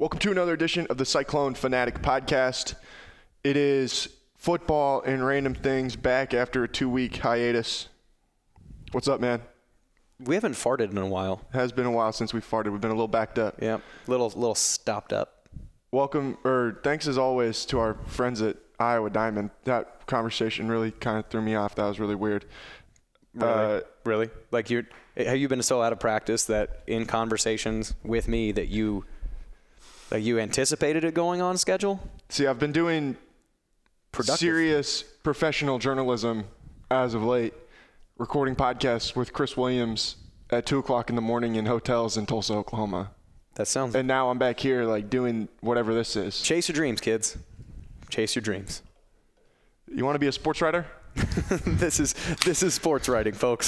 Welcome to another edition of the Cyclone Fanatic Podcast. It is football and random things back after a 2-week hiatus. What's up, man? We haven't farted in a while. It has been a while since we farted. We've been a little backed up. Yeah, little stopped up. Thanks as always to our friends at Iowa Diamond. That conversation really kind of threw me off. That was really weird. Really? Like have you been so out of practice that in conversations with me that you anticipated it going on schedule? See, I've been doing serious professional journalism as of late, recording podcasts with Chris Williams at 2 o'clock in the morning in hotels in Tulsa, Oklahoma. And now I'm back here doing whatever this is. Chase your dreams, kids. Chase your dreams. You want to be a sports writer? This is sports writing, folks.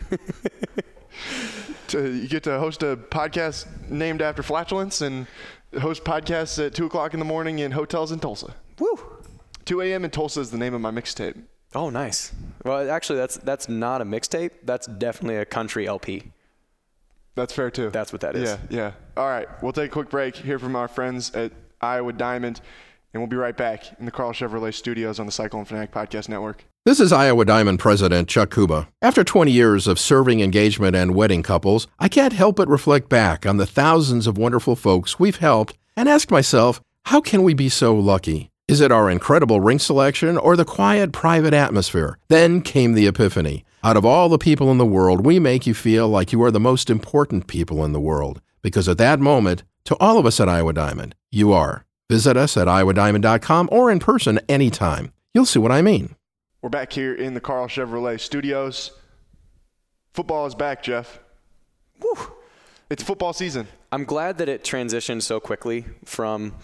You get to host a podcast named after flatulence and host podcasts at 2 o'clock in the morning in hotels in Tulsa. Woo! 2 a.m. in Tulsa is the name of my mixtape. Oh, nice. Well, actually, that's not a mixtape. That's definitely a country LP. That's fair, too. That's what that is. Yeah. All right. We'll take a quick break, hear from our friends at Iowa Diamond, and we'll be right back in the Carl Chevrolet studios on the Cyclone Fanatic Podcast Network. This is Iowa Diamond President Chuck Kuba. After 20 years of serving engagement and wedding couples, I can't help but reflect back on the thousands of wonderful folks we've helped and ask myself, how can we be so lucky? Is it our incredible ring selection or the quiet, private atmosphere? Then came the epiphany. Out of all the people in the world, we make you feel like you are the most important people in the world. Because at that moment, to all of us at Iowa Diamond, you are. Visit us at iowadiamond.com or in person anytime. You'll see what I mean. We're back here in the Carl Chevrolet studios. Football is back, Jeff. Woo! It's football season. I'm glad that it transitioned so quickly from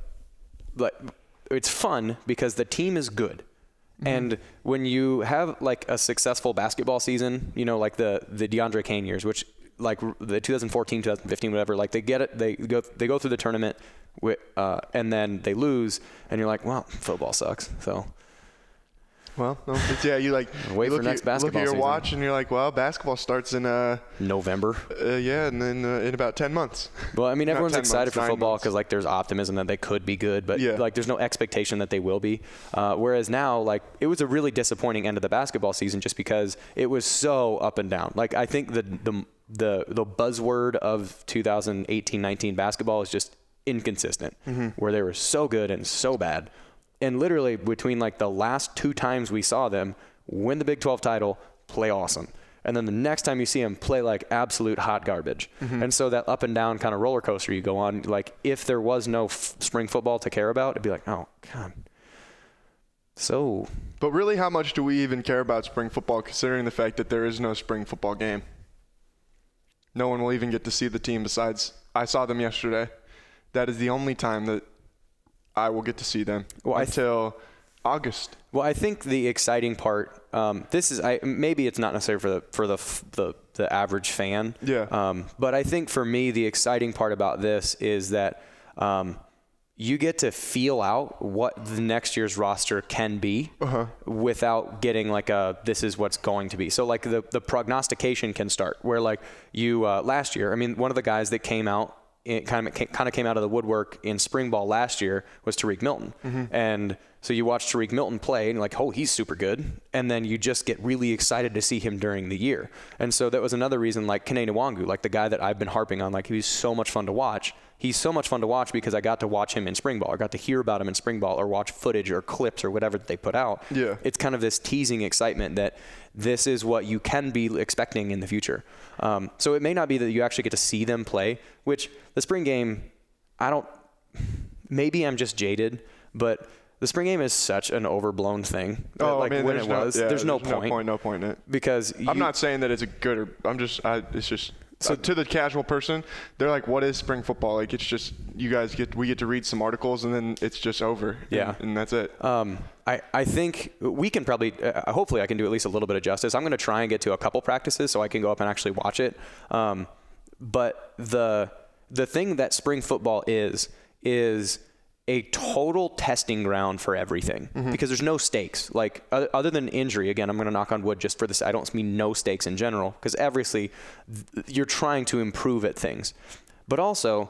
it's fun because the team is good. Mm-hmm. And when you have a successful basketball season, like the DeAndre Kane years, which the 2014, 2015, whatever, they get it, they go through the tournament and then they lose and you're like, well, football sucks. So well, no, you wait for next basketball season. Look at your season. watch and you're like, well, basketball starts in November. And then in about 10 months. Well, I mean, everyone's excited for football because there's optimism that they could be good, but there's no expectation that they will be. Whereas now, it was a really disappointing end of the basketball season just because it was so up and down. I think the buzzword of 2018-19 basketball is just inconsistent, where they were so good and so bad. And literally between the last 2 times we saw them win the Big 12 title, play awesome. And then the next time you see them play absolute hot garbage. Mm-hmm. And so that up and down kind of roller coaster you go on, if there was no spring football to care about, it'd be oh, God. But really, how much do we even care about spring football considering the fact that there is no spring football game? No one will even get to see the team besides I saw them yesterday. That is the only time that I will get to see them until August. Well, I think the exciting part, maybe it's not necessarily for the average fan. Yeah. But I think for me, the exciting part about this is that you get to feel out what the next year's roster can be without getting this is what's going to be. So the prognostication can start where last year, I mean, one of the guys that came out, it kind of came out of the woodwork in spring ball last year was Tariq Milton. Mm-hmm. And so you watch Tariq Milton play and oh, he's super good. And then you just get really excited to see him during the year. And so that was another reason Kene Nwangu, the guy that I've been harping on, he was so much fun to watch. He's so much fun to watch because I got to watch him in spring ball. I got to hear about him in spring ball or watch footage or clips or whatever that they put out. Yeah. It's kind of this teasing excitement that this is what you can be expecting in the future. So it may not be that you actually get to see them play, which the spring game, maybe I'm just jaded, but the spring game is such an overblown thing. There's no point in it. Because I'm not saying that it's a good or it's just So to the casual person, they're like, what is spring football? It's just we get to read some articles and then it's just over. Yeah. And that's it. I think we can probably, hopefully I can do at least a little bit of justice. I'm going to try and get to a couple practices so I can go up and actually watch it. But the thing that spring football is a total testing ground for everything, because there's no stakes. Like other than injury, again, I'm going to knock on wood just for this. I don't mean no stakes in general, because obviously you're trying to improve at things. But also,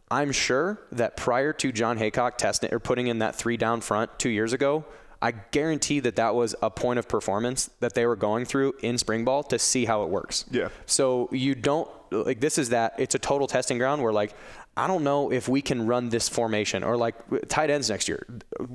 I'm sure that prior to John Haycock testing or putting in that 3 down front 2 years ago, I guarantee that was a point of performance that they were going through in spring ball to see how it works. Yeah. So you don't like it's a total testing ground where like I don't know if we can run this formation or like tight ends next year.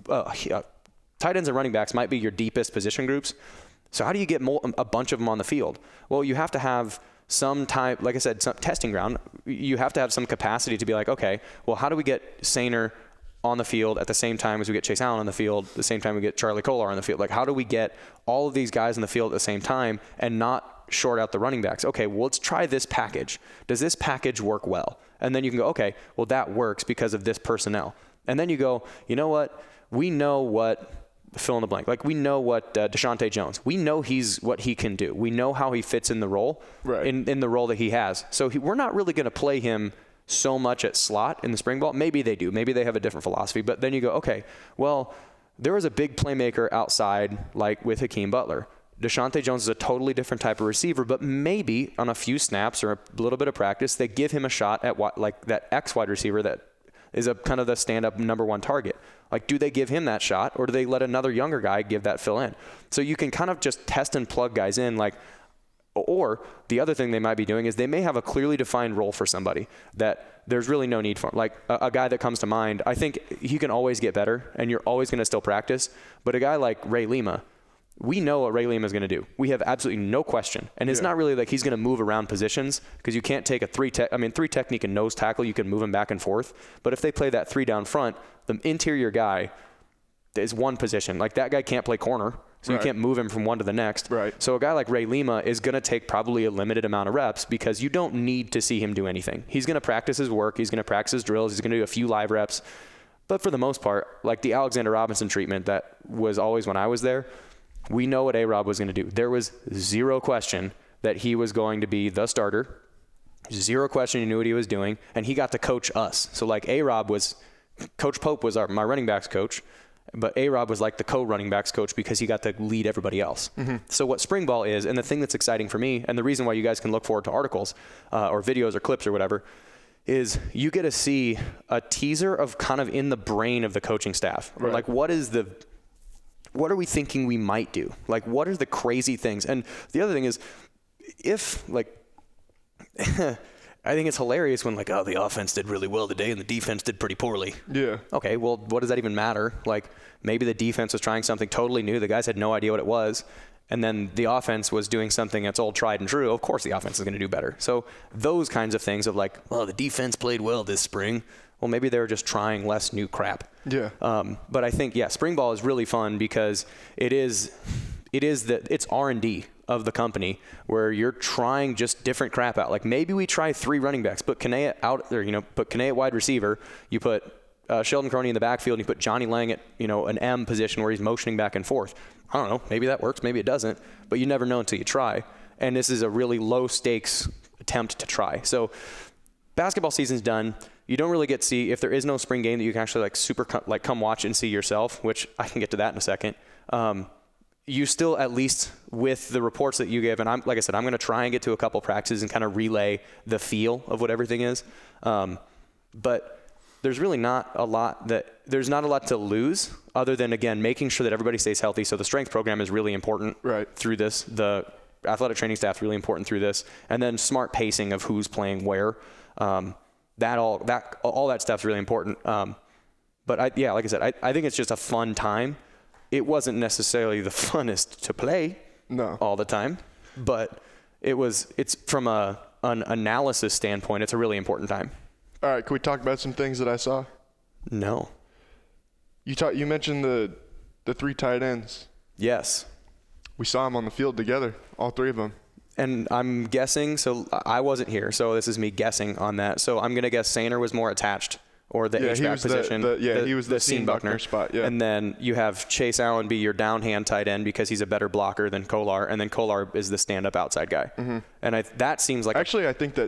Tight ends and running backs might be your deepest position groups. So how do you get a bunch of them on the field? Well, you have to have some type, like I said, some testing ground. You have to have some capacity to be like, okay, well, how do we get Sainer on the field at the same time as we get Chase Allen on the field, the same time we get Charlie Kolar on the field? Like, how do we get all of these guys on the field at the same time and not short out the running backs? Okay, well, let's try this package. Does this package work well? And then you can go, okay, well, that works because of this personnel. And then you go, you know what? We know what, fill in the blank. Like, we know what Deshaunte Jones, we know what he can do. We know how he fits in the role, right, in the role that he has. So we're not really going to play him so much at slot in the spring ball. Maybe they do. Maybe they have a different philosophy. But then you go, okay, well, there was a big playmaker outside, like with Hakeem Butler. Deshaunte Jones is a totally different type of receiver, but maybe on a few snaps or a little bit of practice, they give him a shot at like that X wide receiver that is a kind of the stand-up number one target. Like, do they give him that shot, or do they let another younger guy give that fill in? So you can kind of just test and plug guys in, like, or the other thing they might be doing is they may have a clearly defined role for somebody that there's really no need for. Like a guy that comes to mind, I think he can always get better, and you're always going to still practice. But a guy like Ray Lima, we know what Ray Lima is going to do. We have absolutely no question. And it's not really like he's going to move around positions, because you can't take a three technique and nose tackle. You can move him back and forth. But if they play that 3 down front, the interior guy is one position. Like, that guy can't play corner, so you can't move him from one to the next. Right. So a guy like Ray Lima is going to take probably a limited amount of reps, because you don't need to see him do anything. He's going to practice his work. He's going to practice his drills. He's going to do a few live reps. But for the most part, like the Alexander Robinson treatment that was always when I was there, we know what A-Rob was going to do. There was zero question that he was going to be the starter. Zero question he knew what he was doing, and he got to coach us. So like A-Rob was, Coach Pope was my running backs coach, but A-Rob was like the co-running backs coach because he got to lead everybody else. Mm-hmm. So what spring ball is, and the thing that's exciting for me, and the reason why you guys can look forward to articles or videos or clips or whatever, is you get to see a teaser of kind of in the brain of the coaching staff. Right. Like, what are we thinking we might do? Like, what are the crazy things? And the other thing is, if, like, I think it's hilarious when, like, oh, the offense did really well today and the defense did pretty poorly. Yeah. Okay, well, what does that even matter? Like, maybe the defense was trying something totally new. The guys had no idea what it was. And then the offense was doing something that's all tried and true. Of course the offense is going to do better. So those kinds of things of like, well, the defense played well this spring. Well, maybe they were just trying less new crap. Yeah. But I think, spring ball is really fun because it's R&D of the company where you're trying just different crap out. Like, maybe we try 3 running backs, put Kanea out there, put Kanea at wide receiver. You put Sheldon Croney in the backfield, and you put Johnny Lang at, an M position where he's motioning back and forth. I don't know. Maybe that works. Maybe it doesn't. But you never know until you try. And this is a really low stakes attempt to try. So basketball season's done. You don't really get to see, if there is no spring game that you can actually come watch and see yourself, which I can get to that in a second. You still, at least with the reports that you give, and like I said, I'm going to try and get to a couple practices and kind of relay the feel of what everything is. But there's really not a lot to lose other than, again, making sure that everybody stays healthy. So the strength program is really important through this. The athletic training staff is really important through this. And then smart pacing of who's playing where. All that stuff's really important. But like I said, I think it's just a fun time. It wasn't necessarily the funnest to play all the time, but it's from an analysis standpoint, it's a really important time. All right, can we talk about some things that I saw? No. You mentioned the 3 tight ends. Yes. We saw them on the field together, all 3 of them. And I'm guessing, so I wasn't here, so this is me guessing on that. So I'm going to guess Sainer was more attached, or the H-back position. He was the Sean Buckner spot, yeah. And then you have Chase Allen be your downhand tight end because he's a better blocker than Kolar, and then Kolar is the stand-up outside guy. Mm-hmm. And that seems like... Actually,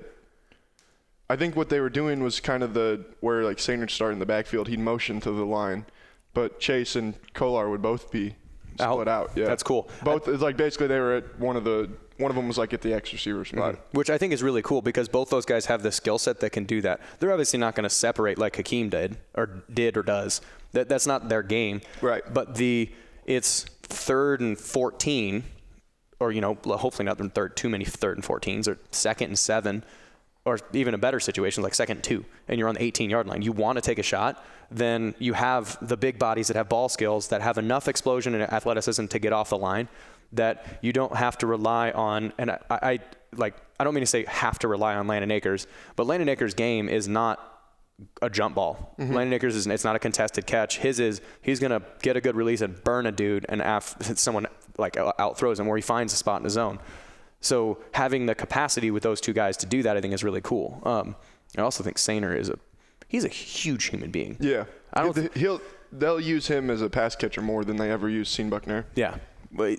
I think what they were doing was kind of where like Sainer started in the backfield, he'd motion to the line, but Chase and Kolar would both be split out. Yeah, that's cool. Both, it's like basically they were at one of the one of them was like at the X receiver spot. Which I think is really cool because both those guys have the skill set that can do that. They're obviously not going to separate like Hakeem did or does. That's not their game. Right. But it's 3rd and 14, or, hopefully not too many 3rd and 14s, or 2nd and 7, or even a better situation like 2nd and 2, and you're on the 18-yard line. You want to take a shot, then you have the big bodies that have ball skills, that have enough explosion and athleticism to get off the line, that you don't have to rely on. And I don't mean to say have to rely on Landon Akers, but Landon Akers' game is not a jump ball. Landon Akers it's not a contested catch. His is, he's going to get a good release and burn a dude, and someone like out throws him, where he finds a spot in the zone. So having the capacity with those two guys to do that, I think, is really cool. I also think Sainer he's a huge human being. Yeah. They'll use him as a pass catcher more than they ever use Sean Buckner. Yeah. But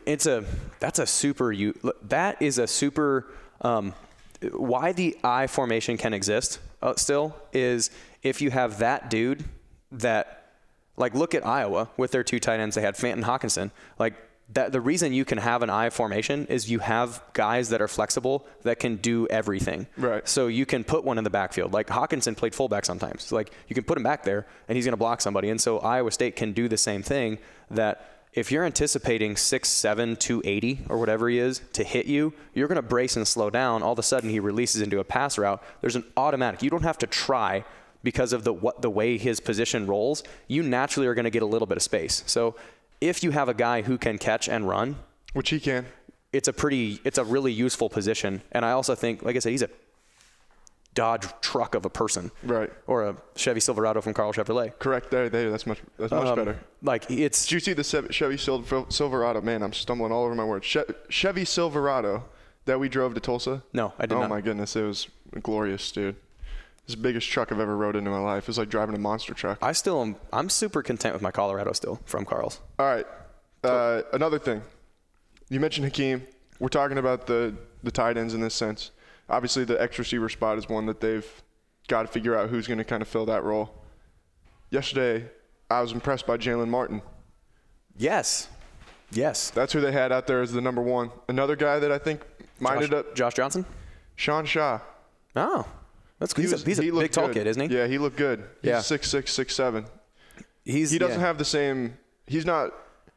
that is a super why the I formation can exist still is if you have that dude that, like, look at Iowa with their 2 tight ends. They had Fenton Hawkinson. Like, that the reason you can have an I formation is you have guys that are flexible that can do everything. Right. So you can put one in the backfield. Like, Hawkinson played fullback sometimes. So, like, you can put him back there and he's going to block somebody. And so Iowa State can do the same thing, that if you're anticipating 6'7", 280 or whatever he is to hit you, you're going to brace and slow down. All of a sudden he releases into a pass route. There's an automatic. You don't have to try because of the way his position rolls. You naturally are going to get a little bit of space. So if you have a guy who can catch and run, which he can, it's a really useful position. And I also think, like I said, he's a Dodge truck of a person, right? Or a Chevy Silverado from Carl Chevrolet. Correct. There. That's much better. Like, it's. Did you see the Chevy Silverado? Man, I'm stumbling all over my words. Chevy Silverado that we drove to Tulsa. No, I did not. Oh my goodness, it was glorious, dude. It's the biggest truck I've ever rode into my life. It was like driving a monster truck. I'm super content with my Colorado still from Carl's. All right. Another thing. You mentioned Hakeem. We're talking about the tight ends in this sense. Obviously, the X receiver spot is one that they've got to figure out who's going to kind of fill that role. Yesterday, I was impressed by Jalen Martin. Yes. That's who they had out there as the number 1. Another guy that I think might end up. Josh Johnson? Sean Shaw. Oh. That's good. He's a big tall kid, isn't he? Yeah, he looked good. He's yeah. 6'6", 6'7". He doesn't have the same. He's got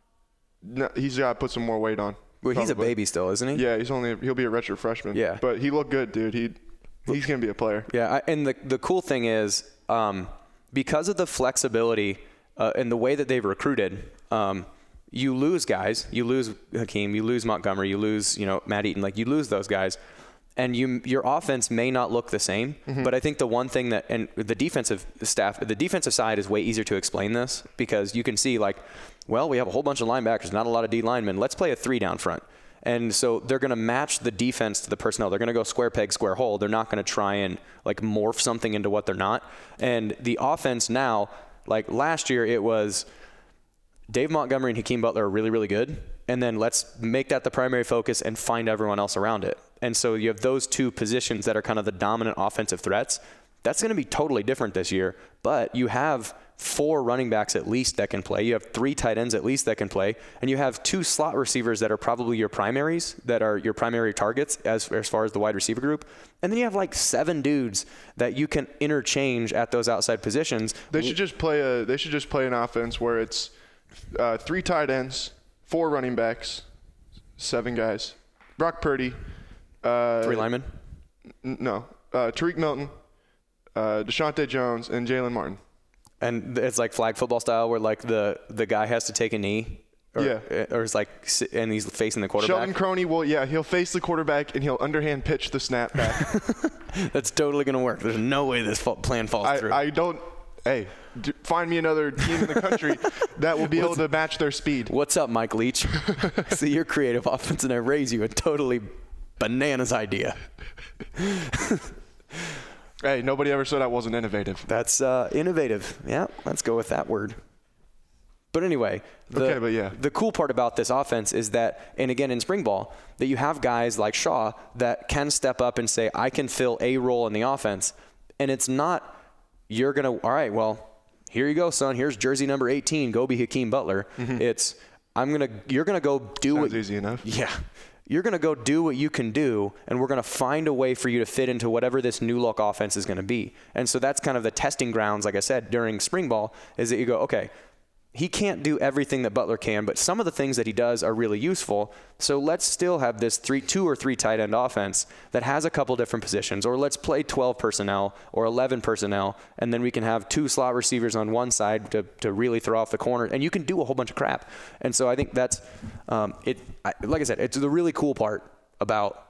to put some more weight on. Well, he's a baby still, isn't he? Yeah, he'll be a redshirt freshman. Yeah. But he looked good, dude. He's going to be a player. Yeah, and the cool thing is, because of the flexibility and the way that they've recruited, you lose guys. You lose Hakeem. You lose Montgomery. You lose, Matt Eaton. Like, you lose those guys. And your offense may not look the same, but I think the one thing and the defensive side is way easier to explain this, because you can see, like, well, we have a whole bunch of linebackers, not a lot of D linemen. Let's play a 3 down front. And so they're going to match the defense to the personnel. They're going to go square peg, square hole. They're not going to try and, like, morph something into what they're not. And the offense now, like last year, it was Dave Montgomery and Hakeem Butler are really, really good. And then let's make that the primary focus and find everyone else around it. And so you have those 2 positions that are kind of the dominant offensive threats. That's going to be totally different this year. But you have 4 running backs at least that can play. You have 3 tight ends at least that can play. And you have 2 slot receivers that are probably your primaries, that are your primary targets as far as the wide receiver group. And then you have like 7 dudes that you can interchange at those outside positions. They should just play an offense where it's 3 tight ends, 4 running backs, 7 guys. Brock Purdy. 3 linemen? No. Tariq Milton, Deshaunte Jones, and Jalen Martin. And it's like flag football style, where like the guy has to take a knee, or it's like, and he's facing the quarterback. Sheldon Croney he'll face the quarterback and he'll underhand pitch the snap back. That's totally gonna work. There's no way this plan falls through. I don't. Hey, find me another team in the country that will be able to match their speed. What's up, Mike Leach? See your creative offense, and I raise you a totally bananas idea. Hey, nobody ever said I wasn't innovative. That's innovative. Yeah, let's go with that word. But anyway, the cool part about this offense is that, and again in spring ball, that you have guys like Shaw that can step up and say, I can fill a role in the offense. And it's not, all right, well, here you go, son. Here's jersey number 18. Go be Hakeem Butler. It's, you're going to go do it. Sounds easy enough. Yeah. you're going to go do what you can do, and we're going to find a way for you to fit into whatever this new look offense is going to be. And so that's kind of the testing grounds, like I said, during spring ball, is that you go, okay, he can't do everything that Butler can, but some of the things that he does are really useful. So let's still have this 2 or 3 tight end offense that has a couple different positions, or let's play 12 personnel or 11 personnel, and then we can have 2 slot receivers on one side to really throw off the corner, and you can do a whole bunch of crap. And so I think that's like I said, it's the really cool part about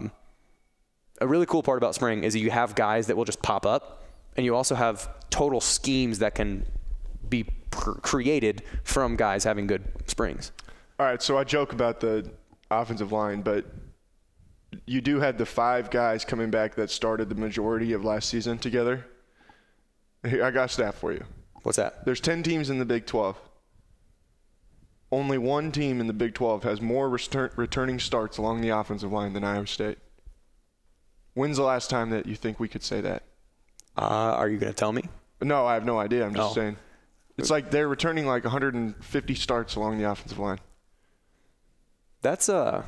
spring is that you have guys that will just pop up, and you also have total schemes that can be created from guys having good springs. All right, so I joke about the offensive line, but you do have the 5 guys coming back that started the majority of last season together. Here, I got a stat for you. What's that? There's 10 teams in the Big 12. Only one team in the Big 12 has more returning starts along the offensive line than Iowa State. When's the last time that you think we could say that? Are you going to tell me? No, I have no idea. I'm just saying. It's like they're returning like 150 starts along the offensive line. That's gotta,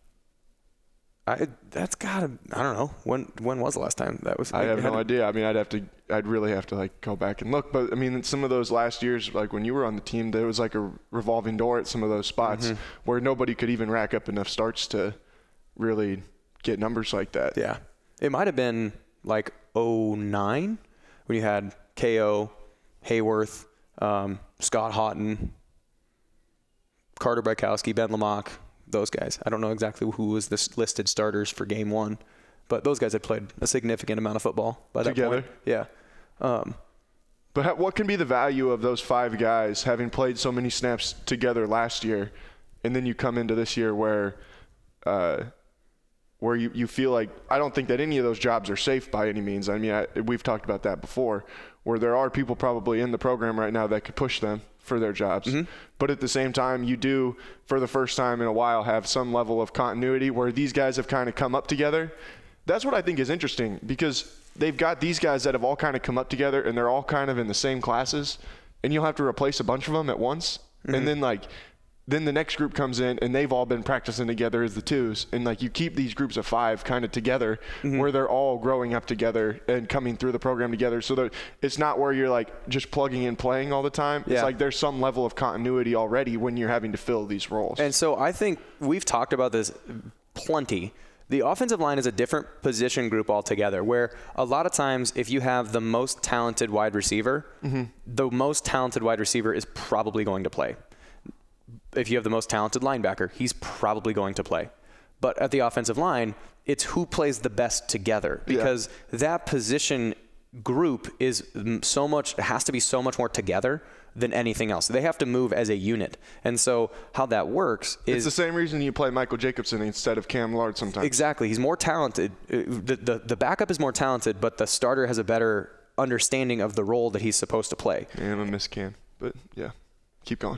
I don't know. When was the last time that was? I have no idea. I mean, I'd really have to like go back and look. But I mean, some of those last years, like when you were on the team, there was like a revolving door at some of those spots where nobody could even rack up enough starts to really get numbers like that. Yeah. It might have been like 2009 when you had KO, Hayworth, Scott Houghton, Carter Bykowski, Ben Lamock, those guys. I don't know exactly who was the listed starters for game 1, but those guys had played a significant amount of football by that point. Yeah. But what can be the value of those 5 guys having played so many snaps together last year, and then you come into this year where you feel like – I don't think that any of those jobs are safe by any means. I mean, we've talked about that before, where there are people probably in the program right now that could push them for their jobs. But at the same time, you do, for the first time in a while, have some level of continuity where these guys have kind of come up together. That's what I think is interesting, because they've got these guys that have all kind of come up together, and they're all kind of in the same classes, and you'll have to replace a bunch of them at once. And then the next group comes in, and they've all been practicing together as the 2s. And, like, you keep these groups of 5 kind of together where they're all growing up together and coming through the program together, so that it's not where you're, like, just plugging in playing all the time. It's like there's some level of continuity already when you're having to fill these roles. And so I think we've talked about this plenty. The offensive line is a different position group altogether, where a lot of times if you have the most talented wide receiver, the most talented wide receiver is probably going to play. If you have the most talented linebacker, he's probably going to play. But at the offensive line, it's who plays the best together, because that position group is has to be so much more together than anything else. They have to move as a unit. And so how that works is... It's the same reason you play Michael Jacobson instead of Cam Lard sometimes. Exactly. He's more talented. The backup is more talented, but the starter has a better understanding of the role that he's supposed to play. Yeah, I'm going to miss Cam. But, yeah, keep going.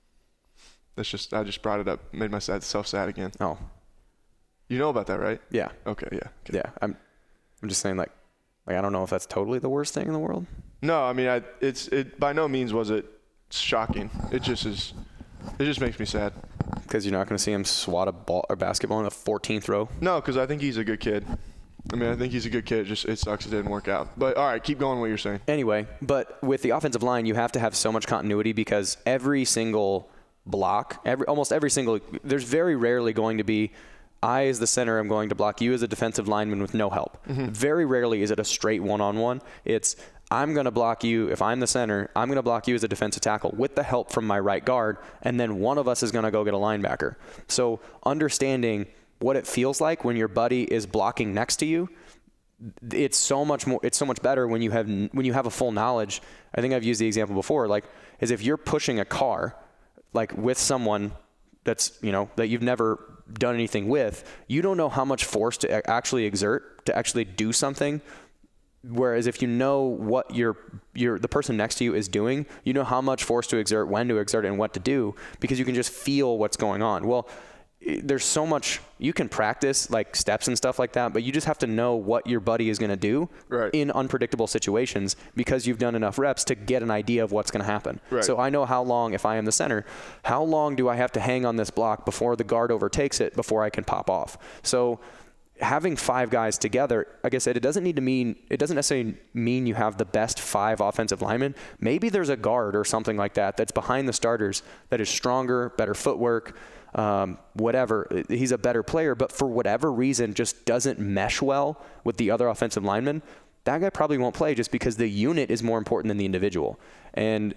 I just brought it up, made myself sad again. Oh. You know about that, right? Yeah. Okay, yeah. Okay. Yeah, I'm just saying, like I don't know if that's totally the worst thing in the world. No, I mean, it by no means was it shocking. It just makes me sad. Because you're not going to see him swat a ball or basketball in the 14th row? No, because I think he's a good kid. I think he's a good kid. Just it sucks it didn't work out. But all right, keep going what you're saying. Anyway, but with the offensive line, you have to have so much continuity, because every single block, there's very rarely going to be, I as the center am going to block you as a defensive lineman with no help. Very rarely is it a straight one-on-one. It's, I'm going to block you, if I'm the center, I'm going to block you as a defensive tackle with the help from my right guard, and then one of us is going to go get a linebacker. So understanding what it feels like when your buddy is blocking next to you, it's so much better when you have a full knowledge. I think I've used the example before, like, is if you're pushing a car, like with someone that's, that you've never done anything with, you don't know how much force to actually exert to actually do something. Whereas if you know what the person next to you is doing, you know how much force to exert, when to exert, and what to do, because you can just feel what's going on. Well, there's so much you can practice, like steps and stuff like that, but you just have to know what your buddy is going to do in unpredictable situations because you've done enough reps to get an idea of what's going to happen. Right. So I know how long, if I am the center, how long do I have to hang on this block before the guard overtakes it before I can pop off? So having 5 guys together, like I said, it doesn't necessarily mean you have the best 5 offensive linemen. Maybe there's a guard or something like that that's behind the starters that is stronger, better footwork, whatever. He's a better player, but for whatever reason just doesn't mesh well with the other offensive linemen. That guy probably won't play just because the unit is more important than the individual. And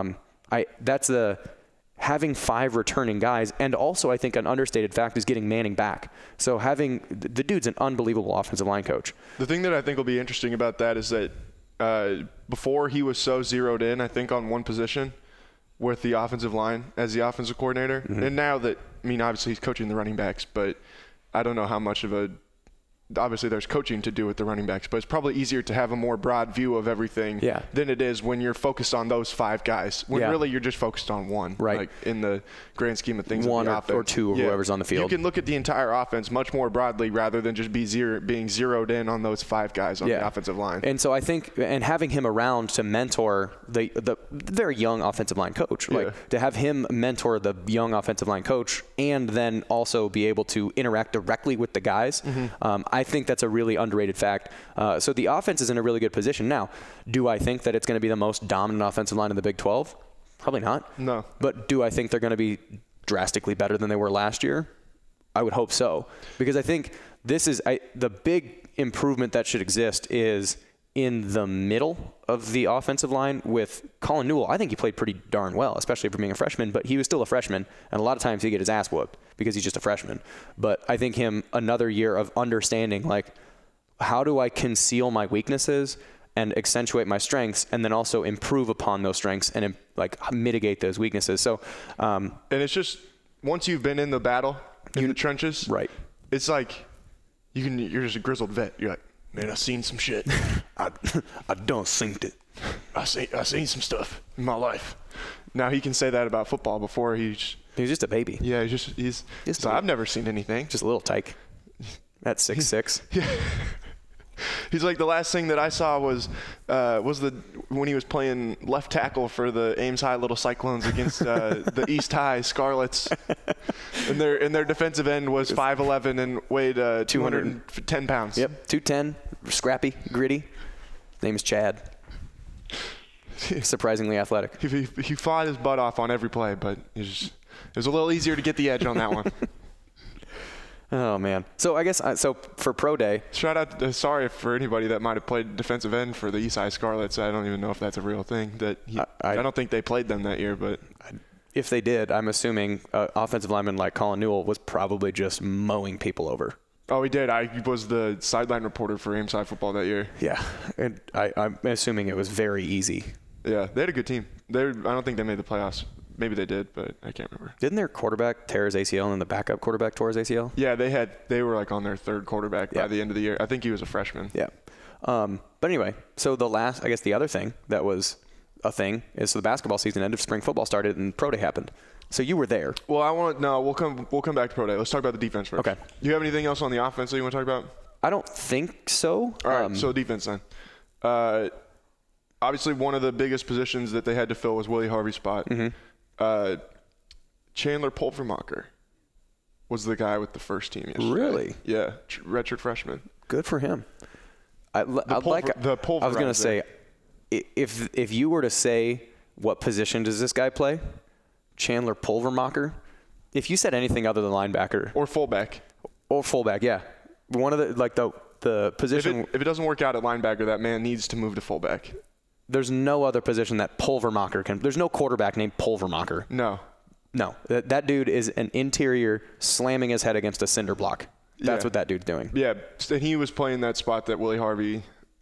having 5 returning guys, and also I think an understated fact is getting Manning back. So having the dude's an unbelievable offensive line coach. The thing that I think will be interesting about that is that before he was so zeroed in, I think, on one position with the offensive line as the offensive coordinator. Mm-hmm. And now that, I mean, obviously he's coaching the running backs, but I don't know how much of a obviously there's coaching to do with the running backs, but it's probably easier to have a more broad view of everything than it is when you're focused on those 5 guys. When really you're just focused on one, like in the grand scheme of things. One or 2 or whoever's on the field. You can look at the entire offense much more broadly rather than just being zeroed in on those 5 guys on the offensive line. And so I think, and having him around to mentor the very young offensive line coach, to have him mentor the young offensive line coach and then also be able to interact directly with the guys, I think that's a really underrated fact. So the offense is in a really good position. Now, do I think that it's going to be the most dominant offensive line in the Big 12? Probably not. No. But do I think they're going to be drastically better than they were last year? I would hope so. Because I think this is the big improvement that should exist is in the middle of the offensive line with Colin Newell. I think he played pretty darn well, especially for being a freshman, but he was still a freshman, and a lot of times he get his ass whooped because he's just a freshman. But I think him another year of understanding, like, how do I conceal my weaknesses and accentuate my strengths and then also improve upon those strengths and like mitigate those weaknesses. So, and it's just, once you've been in the battle, in the trenches, it's like you're just a grizzled vet. You're like, man, I've seen some shit. I done seen it. I seen some stuff in my life. Now he can say that about football. Before he was just a baby. Yeah, he's so I've never seen anything. Just a little tyke. At 6'6". Yeah. He's like, the last thing that I saw was when he was playing left tackle for the Ames High Little Cyclones against the East High Scarlets, and their defensive end was 5'11" and weighed 210 pounds. Yep, 210, scrappy, gritty. His name is Chad. Surprisingly athletic. He fought his butt off on every play, but it was a little easier to get the edge on that one. Oh, man. So I guess for Pro Day. Shout out, sorry for anybody that might have played defensive end for the East High Scarlets. I don't even know if that's a real thing. I don't think they played them that year, but. If they did, I'm assuming offensive lineman like Colin Newell was probably just mowing people over. Oh, he did. I was the sideline reporter for Ames High football that year. Yeah. And I'm assuming it was very easy. Yeah. They had a good team. I don't think they made the playoffs. Maybe they did, but I can't remember. Didn't their quarterback tear his ACL and then the backup quarterback tore his ACL? Yeah, they were like on their 3rd quarterback by the end of the year. I think he was a freshman. Yeah. But anyway, so the other thing that was a thing is the basketball season ended, spring football started, and Pro Day happened. So you were there. Well, we'll come back to Pro Day. Let's talk about the defense first. Okay. Do you have anything else on the offense that you want to talk about? I don't think so. All right, so defense then. Obviously, one of the biggest positions that they had to fill was Willie Harvey's spot. Mm-hmm. Chandler Pulvermacher was the guy with the first team yesterday. Really? Yeah, redshirt freshman. Good for him. I was going to say, if you were to say what position does this guy play, Chandler Pulvermacher, if you said anything other than linebacker or fullback, yeah, one of the position. If it doesn't work out at linebacker, that man needs to move to fullback. There's no other position that Pulvermacher can. There's no quarterback named Pulvermacher. No. That dude is an interior slamming his head against a cinder block. That's what that dude's doing. Yeah, and he was playing that spot that Willie Harvey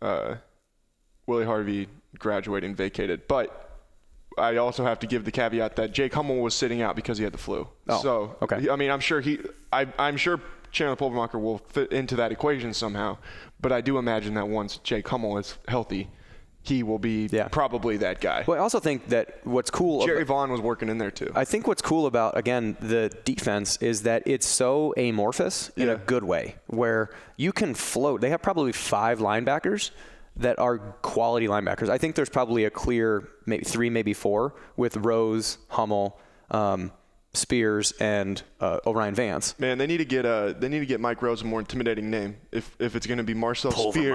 graduated and vacated. But I also have to give the caveat that Jake Hummel was sitting out because he had the flu. Oh, so, okay. I mean, I'm sure Chandler Pulvermacher will fit into that equation somehow. But I do imagine that once Jake Hummel is healthy, he will be probably that guy. Well, I also think that what's cool. Jerry Vaughn was working in there too. I think what's cool about, again, the defense is that it's so amorphous in a good way, where you can float. They have probably 5 linebackers that are quality linebackers. I think there's probably a clear maybe 3, maybe 4 with Rose, Hummel, Spears, and O'Rien Vance. Man, they need to get Mike Rose a more intimidating name. If it's going to be Marcel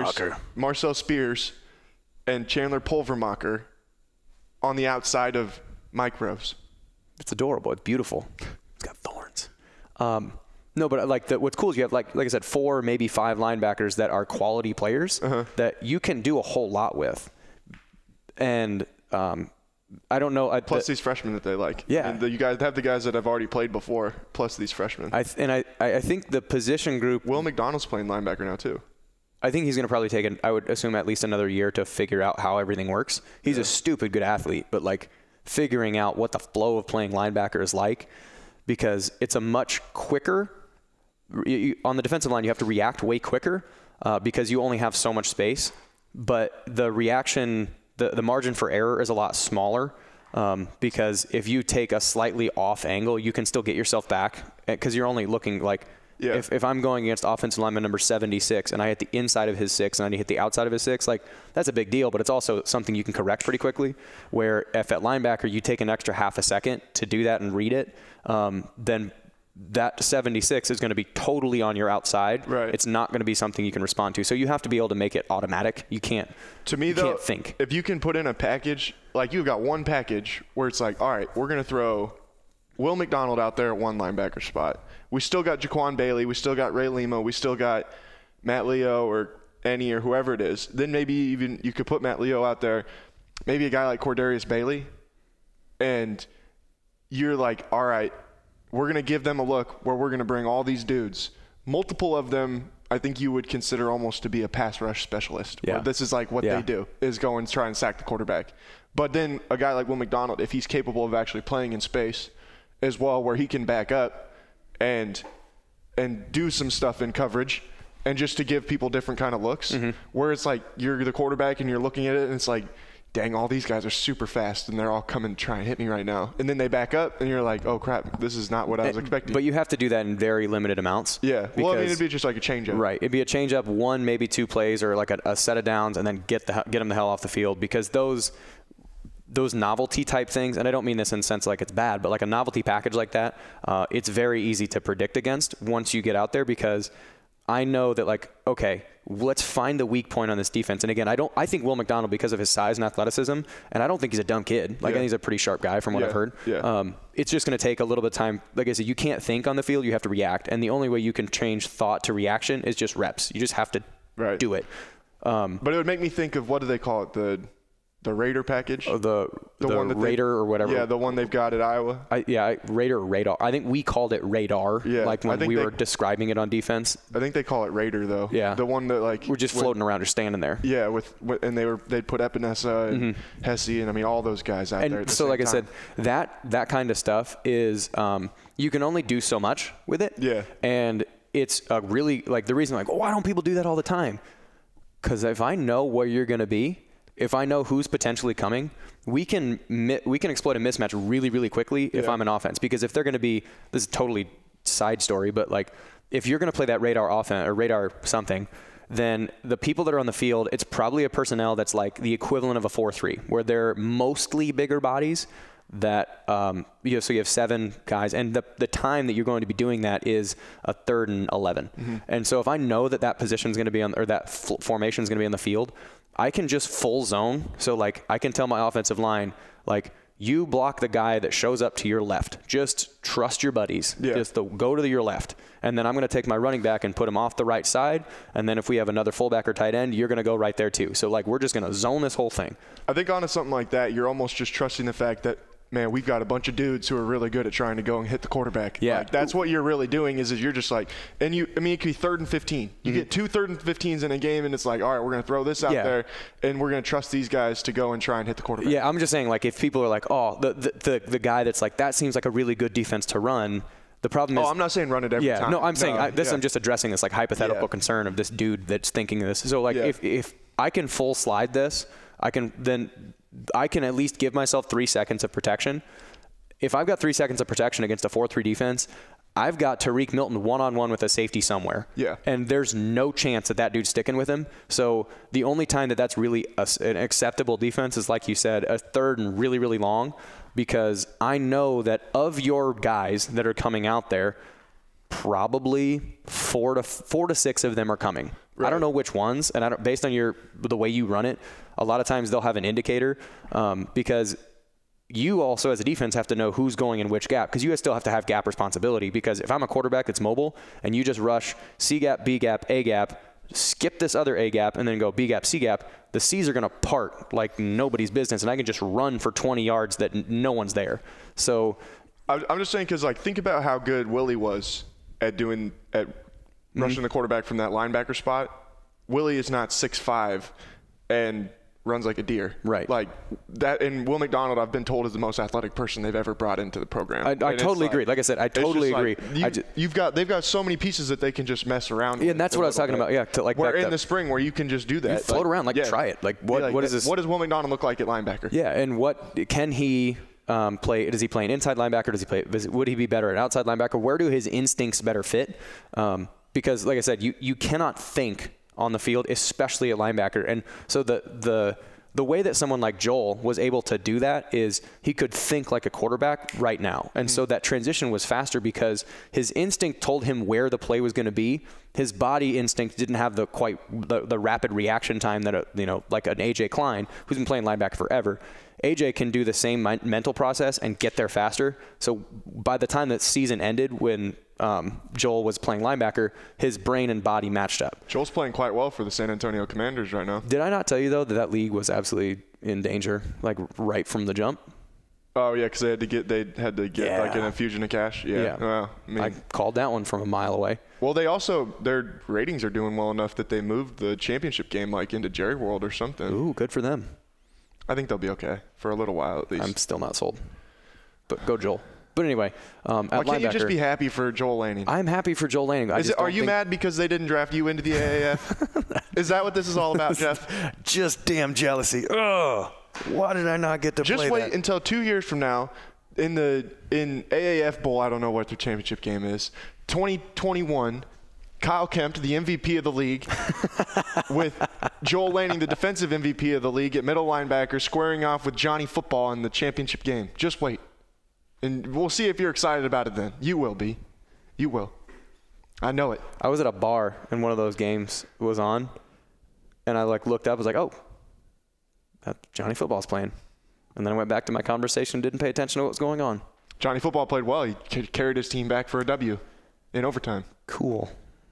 Spears and Chandler Pulvermacher on the outside of Mike Rose. It's adorable. It's beautiful. It's got thorns. No, but what's cool is you have, like I said, 4, maybe 5 linebackers that are quality players that you can do a whole lot with. And I don't know. Plus these freshmen that they like. Yeah. And you guys have the guys that have already played before, plus these freshmen. I think the position group. Will McDonald's playing linebacker now too. I think he's going to probably take, I would assume, at least another year to figure out how everything works. He's a stupid good athlete, but figuring out what the flow of playing linebacker is like, because it's a much quicker. On the defensive line, you have to react way quicker because you only have so much space. But the reaction, the margin for error is a lot smaller because if you take a slightly off angle, you can still get yourself back because you're only looking if I'm going against offensive lineman number 76 and I hit the inside of his 6 and I hit the outside of his 6, that's a big deal, but it's also something you can correct pretty quickly. Where if at linebacker you take an extra half a second to do that and read it, then that 76 is going to be totally on your outside. Right. It's not going to be something you can respond to. So you have to be able to make it automatic. You can't. To me, can't think. If you can put in a package, you've got one package where it's all right, we're going to throw Will McDonald out there at one linebacker spot. We still got Jaquan Bailey. We still got Ray Lima. We still got Matt Leo or Ennie or whoever it is. Then maybe even you could put Matt Leo out there, maybe a guy like Cordarius Bailey, and you're all right, we're going to give them a look where we're going to bring all these dudes. Multiple of them I think you would consider almost to be a pass rush specialist. Yeah. This is what they do, is go and try and sack the quarterback. But then a guy like Will McDonald, if he's capable of actually playing in space as well, where he can back up and do some stuff in coverage and just to give people different kind of looks, where it's you're the quarterback and you're looking at it and it's dang, all these guys are super fast and they're all coming to try and hit me right now. And then they back up and you're oh crap, this is not what I was expecting. But you have to do that in very limited amounts. Yeah. Well, it'd be just a change up. Right. It'd be a change up, 1, maybe 2 plays or a set of downs and then get them the hell off the field, because those novelty type things, and I don't mean this in the sense it's bad, but a novelty package like that, it's very easy to predict against once you get out there, because I know that okay, let's find the weak point on this defense. And again, I think Will McDonald, because of his size and athleticism, and I don't think he's a dumb kid. I think he's a pretty sharp guy from what I've heard. Yeah. It's just going to take a little bit of time. Like I said, you can't think on the field, you have to react. And the only way you can change thought to reaction is just reps. You just have to do it. But it would make me think of, what do they call it? The Raider package? The one that Raider or whatever. Yeah, the one they've got at Iowa. Raider or Radar. I think we called it Radar, when we were describing it on defense. I think they call it Raider, though. Yeah. The one that, we're just floating around or standing there. Yeah, and they'd put Epinesa and Hesse and, all those guys out there at the same time. I said, that kind of stuff is you can only do so much with it. Yeah. And it's really, the reason, why don't people do that all the time? Because if I know where you're going to be, if I know who's potentially coming, we can exploit a mismatch really, really quickly if I'm an offense. Because if they're going to be, this is totally side story, but if you're going to play that radar offense or radar something, then the people that are on the field, it's probably a personnel that's the equivalent of a 4-3, where they're mostly bigger bodies that, so you have 7 guys, and the time that you're going to be doing that is a 3rd and 11. And so if I know that position is going to be or that formation is going to be on the field, I can just full zone. So I can tell my offensive line, you block the guy that shows up to your left. Just trust your buddies. Yeah. Just go to your left. And then I'm going to take my running back and put him off the right side. And then if we have another fullback or tight end, you're going to go right there too. So we're just going to zone this whole thing. I think on something like that, you're almost just trusting the fact that, man, we've got a bunch of dudes who are really good at trying to go and hit the quarterback. Yeah. That's what you're really doing is you're just and it could be 3rd and 15. You get 2 3rd and 15s in a game, and it's all right, we're going to throw this out there, and we're going to trust these guys to go and try and hit the quarterback. Yeah, I'm just saying, if people are the guy that's that seems like a really good defense to run. The problem is, I'm not saying run it every time. No, I'm saying I'm just addressing this hypothetical concern of this dude that's thinking this. So if I can full slide this, I can at least give myself 3 seconds of protection. If I've got 3 seconds of protection against a 4-3 defense, I've got Tariq Milton one-on-one with a safety somewhere. Yeah. And there's no chance that dude's sticking with him. So the only time that's really an acceptable defense is, like you said, a third and really, really long, because I know that of your guys that are coming out there, probably 4 to 6 of them are coming. Right. I don't know which ones, and based on the way you run it, a lot of times they'll have an indicator, because you also as a defense have to know who's going in which gap, because you still have to have gap responsibility. Because if I'm a quarterback that's mobile and you just rush C gap, B gap, A gap, skip this other A gap, and then go B gap, C gap, the C's are going to part like nobody's business, and I can just run for 20 yards that no one's there. So I'm just saying, because think about how good Willie was at rushing the quarterback from that linebacker spot. Willie is not 6'5" and runs like a deer. Right. Like that. And Will McDonald, I've been told, is the most athletic person they've ever brought into the program. I totally agree. Like I said, I totally agree. They've got so many pieces that they can just mess around with. Yeah, and that's what I was talking about. Yeah. In the spring where you can just do that. Float around, try it. What is this? What does Will McDonald look like at linebacker? Yeah. And what can he play? Does he play an inside linebacker? Would he be better at outside linebacker? Where do his instincts better fit? Because like I said, you cannot think on the field, especially at linebacker. And so the way that someone like Joel was able to do that is he could think like a quarterback right now. And so that transition was faster because his instinct told him where the play was going to be. His body instinct didn't have the rapid reaction time that like an AJ Klein, who's been playing linebacker forever. AJ can do the same mental process and get there faster. So by the time that season ended, when Joel was playing linebacker, his brain and body matched up. Joel's playing quite well for the San Antonio Commanders right now. Did I not tell you, though, that league was absolutely in danger, like right from the jump? Oh, yeah, because they had to get like an infusion of cash. Yeah. Well, I called that one from a mile away. Well, their ratings are doing well enough that they moved the championship game into Jerry World or something. Ooh, good for them. I think they'll be okay for a little while at least. I'm still not sold. But go Joel. But anyway, why can't you just be happy for Joel Lanning? I'm happy for Joel Lanning. Are you mad because they didn't draft you into the AAF? Is that what this is all about, Jeff? Just damn jealousy. Ugh. Why did I not get to play that? Just wait until 2 years from now in AAF Bowl, I don't know what their championship game is, 2021, Kyle Kempt, the MVP of the league, with Joel Lanning, the defensive MVP of the league at middle linebacker, squaring off with Johnny Football in the championship game. Just wait. And we'll see if you're excited about it then. You will be. You will. I know it. I was at a bar and one of those games was on, and I looked up, I was like, oh, Johnny Football's playing. And then I went back to my conversation, didn't pay attention to what was going on. Johnny Football played well. He carried his team back for a W in overtime. Cool.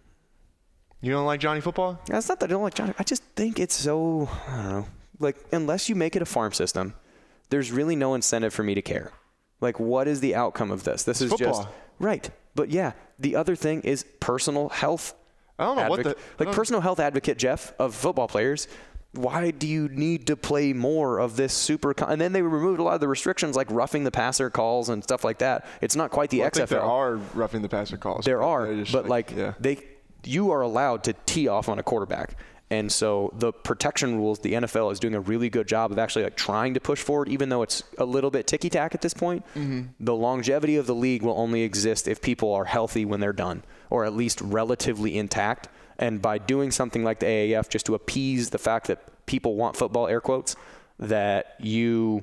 You don't like Johnny Football? It's not that I don't like Johnny. I just think it's so, I don't know. Unless you make it a farm system, there's really no incentive for me to care. What is the outcome of this? This is football. Just right. But yeah, the other thing is personal health. I don't know personal health advocate Jeff of football players. Why do you need to play more of this super? And then they removed a lot of the restrictions, like roughing the passer calls and stuff like that. It's not quite the XFL. I think there are roughing the passer calls. There are, but you are allowed to tee off on a quarterback. And so the protection rules, the NFL is doing a really good job of actually trying to push forward, even though it's a little bit ticky-tack at this point. Mm-hmm. The longevity of the league will only exist if people are healthy when they're done, or at least relatively intact. And by doing something like the AAF, just to appease the fact that people want football, air quotes, that you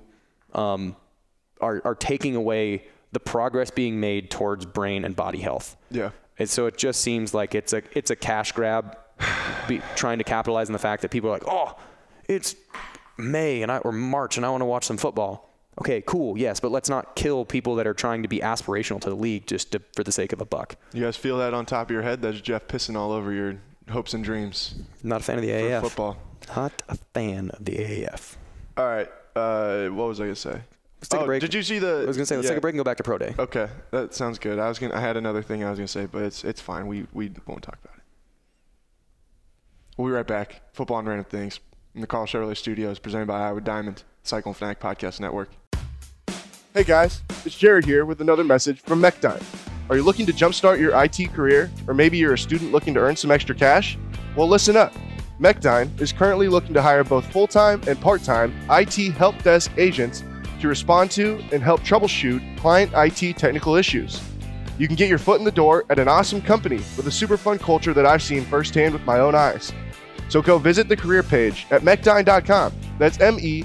are taking away the progress being made towards brain and body health. Yeah. And so it just seems like it's a cash grab, trying to capitalize on the fact that people are like, oh, it's May or March and I want to watch some football. Okay, cool, yes, but let's not kill people that are trying to be aspirational to the league for the sake of a buck. You guys feel that on top of your head? That's Jeff pissing all over your hopes and dreams. Not a fan of the AAF. For football. Not a fan of the AAF. All right, what was I going to say? Let's take a break. Did you see I was going to say, let's take a break and go back to Pro Day. Okay, that sounds good. I had another thing I was going to say, but it's fine. We won't talk about it. We'll be right back. Football and Random Things in the Carl Chevrolet Studios, presented by Iowa Diamond, Cycle and Fanatic Podcast Network. Hey guys, it's Jared here with another message from MechDime. Are you looking to jumpstart your IT career, or maybe you're a student looking to earn some extra cash? Well, listen up. Mechdyne is currently looking to hire both full-time and part-time IT help desk agents to respond to and help troubleshoot client IT technical issues. You can get your foot in the door at an awesome company with a super fun culture that I've seen firsthand with my own eyes. So go visit the career page at mechdyne.com. That's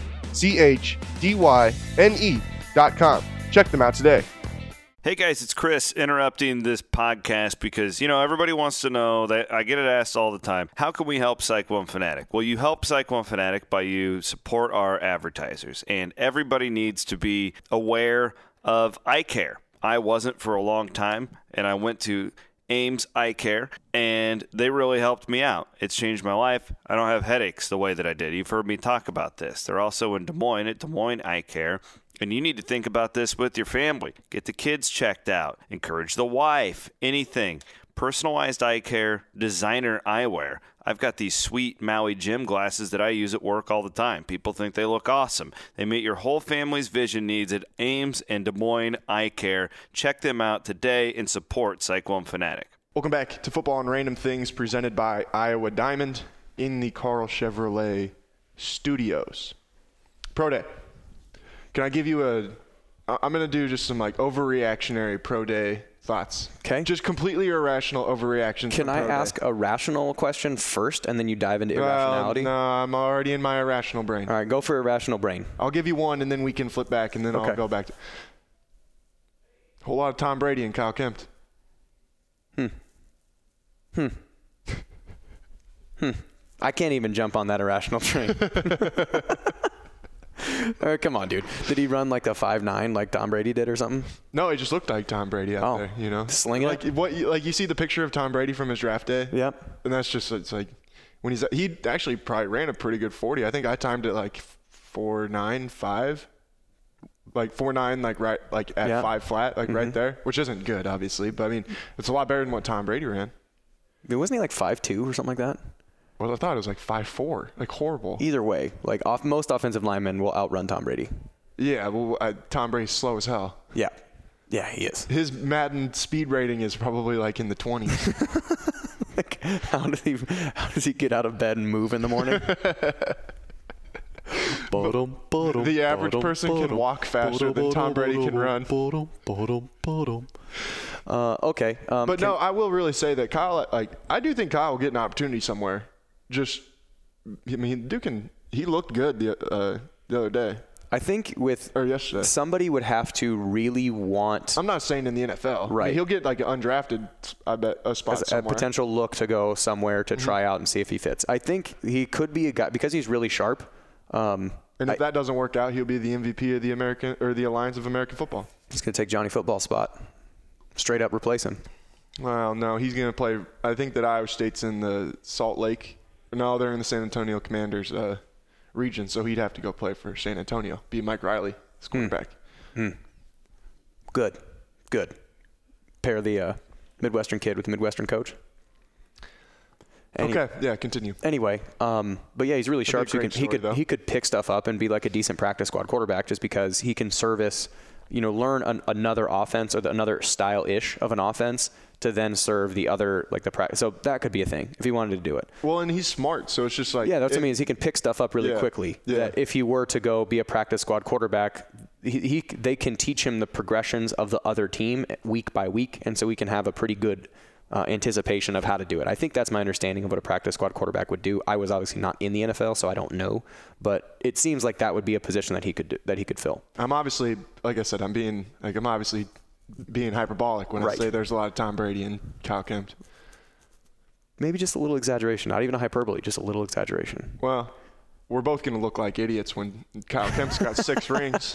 MECHDYNE.com. Check them out today. Hey guys, it's Chris interrupting this podcast because, everybody wants to know that I get it asked all the time. How can we help Psych One Fanatic? Well, you help Psych One Fanatic by you support our advertisers, and everybody needs to be aware of eye care. I wasn't for a long time, and I went to Ames Eye Care, and they really helped me out. It's changed my life. I don't have headaches the way that I did. You've heard me talk about this. They're also in Des Moines at Des Moines Eye Care. And you need to think about this with your family. Get the kids checked out. Encourage the wife. Anything. Personalized eye care, designer eyewear. I've got these sweet Maui gym glasses that I use at work all the time. People think they look awesome. They meet your whole family's vision needs at Ames and Des Moines Eye Care. Check them out today and support Psych One Fanatic. Welcome back to Football and Random Things presented by Iowa Diamond in the Carl Chevrolet Studios. Pro Day. Can I give you I'm going to do just some overreactionary pro day thoughts. Okay. Just completely irrational overreactions. Can I ask a rational question first and then you dive into irrationality? No, I'm already in my irrational brain. All right, go for irrational brain. I'll give you one and then we can flip back and then I'll go back to a whole lot of Tom Brady and Kyle Kempt. I can't even jump on that irrational train. All right, come on, dude. Did he run like a 5.9 like Tom Brady did or something? No, he just looked like Tom Brady out there, Slinging it. You see the picture of Tom Brady from his draft day? Yep. And that's just, it's like, when he actually probably ran a pretty good 40. I think I timed it 4.95. 4.9, right at 5 flat, right there, which isn't good, obviously. But, I mean, it's a lot better than what Tom Brady ran. Wasn't he 5'2" or something like that? Well, I thought it was 5'4", horrible. Either way, most offensive linemen will outrun Tom Brady. Yeah, well, Tom Brady's slow as hell. Yeah. Yeah, he is. His Madden speed rating is probably in the 20s. How does he get out of bed and move in the morning? The average person can walk faster than Tom Brady can run. Okay. But no, I will really say that Kyle, I do think Kyle will get an opportunity somewhere. He looked good the other day. I think yesterday. Somebody would have to really want. I'm not saying in the NFL. Right. He'll get an undrafted, I bet, a spot somewhere. A potential look to go somewhere to try out and see if he fits. I think he could be a guy because he's really sharp. And if that doesn't work out, he'll be the MVP of the Alliance of American Football. He's going to take Johnny Football's spot. Straight up replace him. Well, no, he's going to play. I think that Iowa State's in the Salt Lake. No, they're in the San Antonio Commanders region, so he'd have to go play for San Antonio. Be Mike Riley, his quarterback. Good. Pair the Midwestern kid with the Midwestern coach. Okay, yeah, continue. Anyway, but yeah, he's really sharp. So he could pick stuff up and be like a decent practice squad quarterback just because he can service, learn another offense or another style-ish of an offense to then serve the other, the practice. So that could be a thing if he wanted to do it. Well, and he's smart, so it's just yeah, that's what I mean. Is he can pick stuff up really quickly. Yeah. That if he were to go be a practice squad quarterback, they can teach him the progressions of the other team week by week, and so he can have a pretty good anticipation of how to do it. I think that's my understanding of what a practice squad quarterback would do. I was obviously not in the NFL, so I don't know, but it seems like that would be a position that he could fill. I'm obviously, like I said, I'm obviously being hyperbolic when I say there's a lot of Tom Brady and Kyle Kempt. Maybe just a little exaggeration, not even a hyperbole, just a little exaggeration. Well, we're both going to look like idiots when Kyle Kempt's got 6 rings.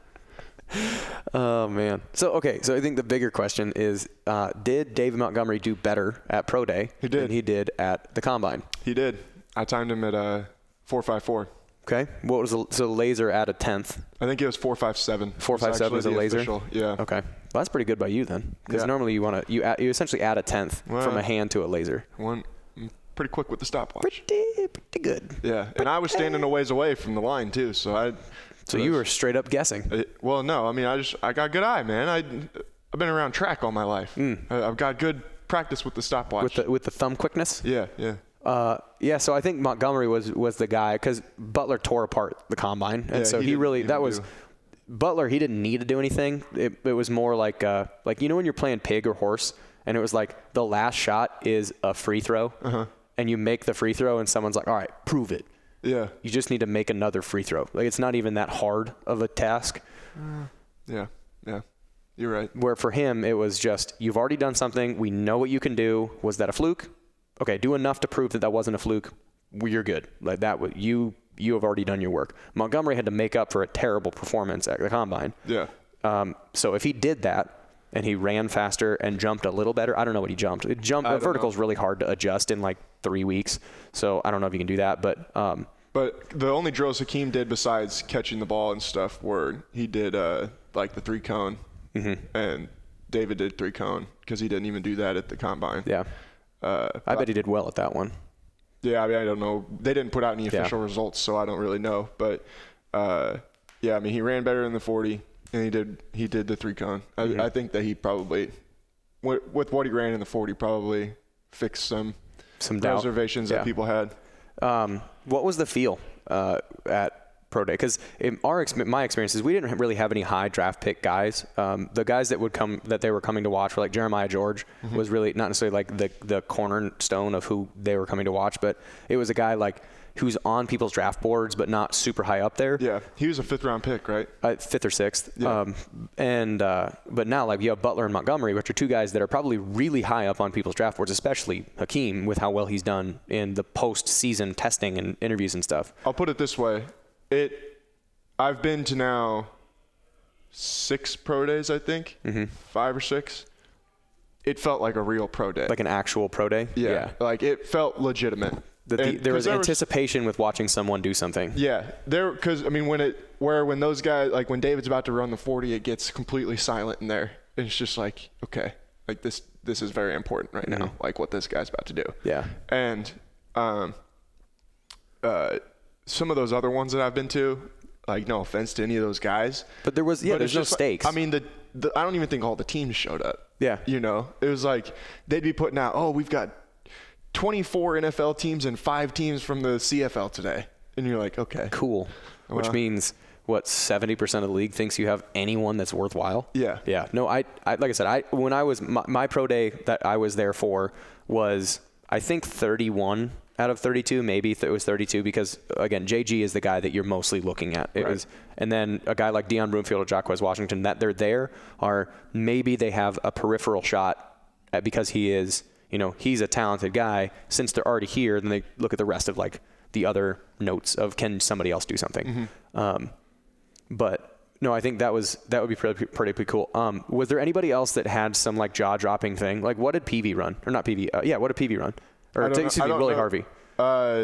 Oh, man. So I think the bigger question is, did David Montgomery do better at Pro Day than he did at the Combine? He did. I timed him at 4.54. Okay. What was the laser at a 10th? I think it was 4.57. 4.57 was a laser? Official. Yeah. Okay. Well, that's pretty good by you then. Because normally you essentially add a 10th from a hand to a laser. Pretty quick with the stopwatch. Pretty good. Yeah. And I was standing a ways away from the line too, so you were straight up guessing. Well, no. I mean, I got good eye, man. I've been around track all my life. I've got good practice with the stopwatch. With the thumb quickness? Yeah. Yeah, so I think Montgomery was the guy because Butler tore apart the combine, and so he really Butler. He didn't need to do anything. It was more like when you're playing pig or horse, and it was like the last shot is a free throw, and you make the free throw, and someone's like, all right, prove it. Yeah. You just need to make another free throw. Like it's not even that hard of a task. Yeah. You're right. Where for him it was just you've already done something. We know what you can do. Was that a fluke? Okay, do enough to prove that wasn't a fluke. You're good. Like that, you have already done your work. Montgomery had to make up for a terrible performance at the combine. Yeah. So if he did that and he ran faster and jumped a little better, I don't know what he jumped. Vertical is really hard to adjust in like 3 weeks. So I don't know if you can do that, but the only drills Hakeem did besides catching the ball and stuff were he did like the 3-cone, and David did 3-cone because he didn't even do that at the combine. Yeah. I bet he did well at that one. Yeah, I mean, I don't know. They didn't put out any official results, so I don't really know. But, yeah, I mean, he ran better in the 40, and he did the 3-cone. I think that he probably, with what he ran in the 40, probably fixed some reservations that people had. What was the feel at Pro Day? Because my experience is we didn't really have any high draft pick guys. The guys that they were coming to watch were like Jeremiah George was really not necessarily like the cornerstone of who they were coming to watch, but it was a guy like who's on people's draft boards but not super high up there. Yeah, he was a 5th round pick, right? 5th or 6th. Yeah. But now like you have Butler and Montgomery, which are two guys that are probably really high up on people's draft boards, especially Hakeem with how well he's done in the post-season testing and interviews and stuff. I'll put it this way. I've been to now 6 pro days, I think, 5 or 6. It felt like a real pro day, like an actual pro day. Yeah. Like it felt legitimate. There was anticipation with watching someone do something. Yeah, because I mean when those guys, like when David's about to run the 40, it gets completely silent in there. And it's just like, okay, like this is very important right now, like what this guy's about to do. Yeah, and some of those other ones that I've been to, like no offense to any of those guys, but there's no stakes. I mean, I don't even think all the teams showed up. Yeah, it was like they'd be putting out, oh, we've got 24 NFL teams and 5 teams from the CFL today, and you're like, okay, cool. Which means what 70% of the league thinks you have anyone that's worthwhile. Yeah. No, I like I said, when I was my pro day that I was there for was I think 31 out of 32, maybe it was 32, because again, JG is the guy that you're mostly looking at. And then a guy like Deion Broomfield or Jacquez Washington, that they're there are maybe they have a peripheral shot because he is, he's a talented guy. Since they're already here, then they look at the rest of like the other notes of can somebody else do something. But no, I think that would be pretty cool. Was there anybody else that had some like jaw dropping thing? Like what did PV run? Or not PV? What did PV run? Or Willie Harvey. How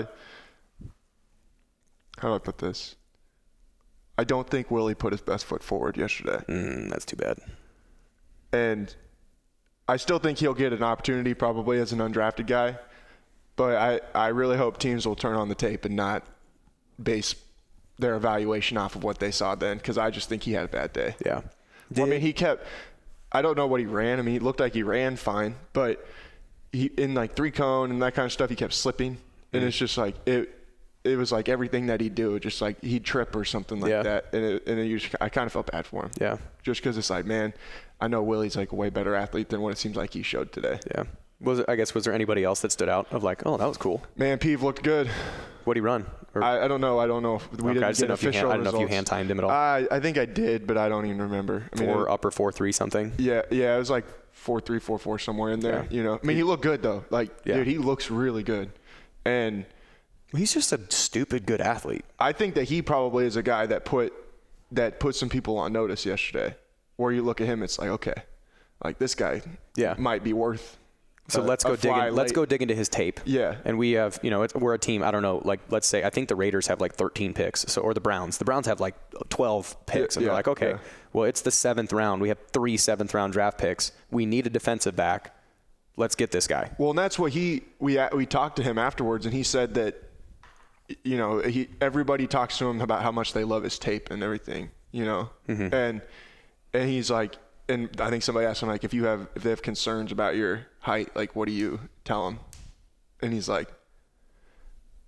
do I put this? I don't think Willie put his best foot forward yesterday. That's too bad. And I still think he'll get an opportunity probably as an undrafted guy. But I really hope teams will turn on the tape and not base their evaluation off of what they saw then, because I just think he had a bad day. Yeah. Well, I mean, I don't know what he ran. I mean, he looked like he ran fine, but he in like 3-cone and that kind of stuff, he kept slipping. And it's just like it was like everything that he'd do, just like he'd trip or something like that. And I kind of felt bad for him. Yeah. Just because it's like, man, I know Willie's like a way better athlete than what it seems like he showed today. Yeah. Was there anybody else that stood out of like, oh, that was cool? Man, Peeve looked good. What'd he run? I don't know. If we didn't get official results. I don't know if you hand timed him at all. I think I did, but I don't even remember. I mean, upper 4.3 something. Yeah. It was like 4.3, 4.4 somewhere in there. Yeah. I mean, he looked good though. Like, dude, he looks really good, and he's just a stupid good athlete. I think that he probably is a guy that put some people on notice yesterday. Where you look at him, it's like, okay, like this guy might be worth. So let's go dig into his tape. Yeah. And we have, we're a team, I don't know, like let's say I think the Raiders have like 13 picks, or the Browns. The Browns have like 12 picks, and they're like, okay, well, it's the 7th round. We have 3 7th round draft picks. We need a defensive back. Let's get this guy. Well, and that's what we talked to him afterwards, and he said that everybody talks to him about how much they love his tape and everything, and he's like. And I think somebody asked him, like, if they have concerns about your height, like, what do you tell them? And he's like,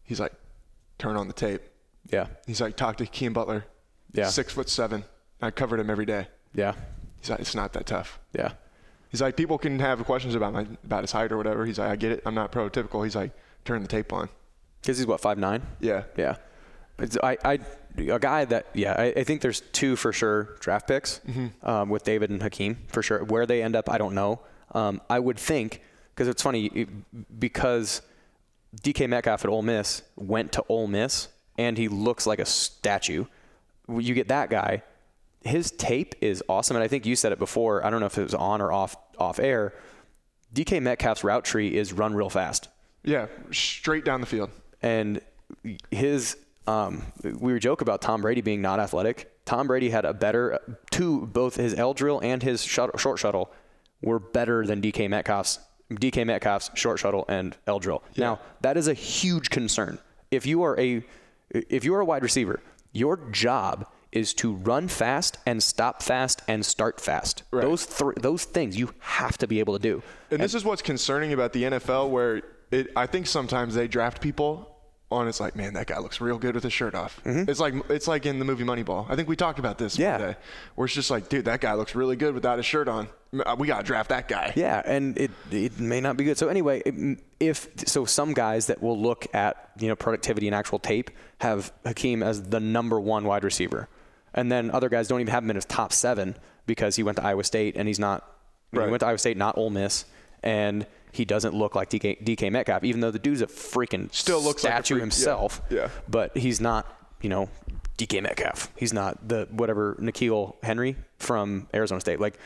He's like, turn on the tape. Yeah. He's like, talk to Hakeem Butler. Yeah. 6'7". I covered him every day. Yeah. He's like, it's not that tough. Yeah. He's like, people can have questions about his height or whatever. He's like, I get it. I'm not prototypical. He's like, turn the tape on. Because he's what, 5'9"? Yeah. Yeah. A guy that, I think there's 2 for sure draft picks with David and Hakeem for sure. Where they end up, I don't know. I would think, because it's funny, because DK Metcalf at Ole Miss went to Ole Miss and he looks like a statue. You get that guy. His tape is awesome. And I think you said it before. I don't know if it was on or off air. DK Metcalf's route tree is run real fast. Yeah. Straight down the field. And his, we were joking about Tom Brady being not athletic. Tom Brady had a better, both his L drill and his short shuttle were better than DK Metcalf's short shuttle and L drill. Yeah. Now, that is a huge concern. If you are a wide receiver, your job is to run fast and stop fast and start fast. Right. Those things you have to be able to do. And this is what's concerning about the NFL, where I think sometimes they draft people on, it's like, man, that guy looks real good with his shirt off. Mm-hmm. It's like in the movie Moneyball. I think we talked about this one day, where it's just like, dude, that guy looks really good without his shirt on. We got to draft that guy. Yeah, and it may not be good. So anyway, some guys that will look at, productivity and actual tape have Hakeem as the number 1 wide receiver. And then other guys don't even have him in his top 7 because he went to Iowa State and he's not. Right. He went to Iowa State, not Ole Miss, and he doesn't look like DK Metcalf, even though the dude's a freaking still looks statue like himself. Yeah. But he's not, DK Metcalf. He's not the whatever N'Keal Henry from Arizona State. Like,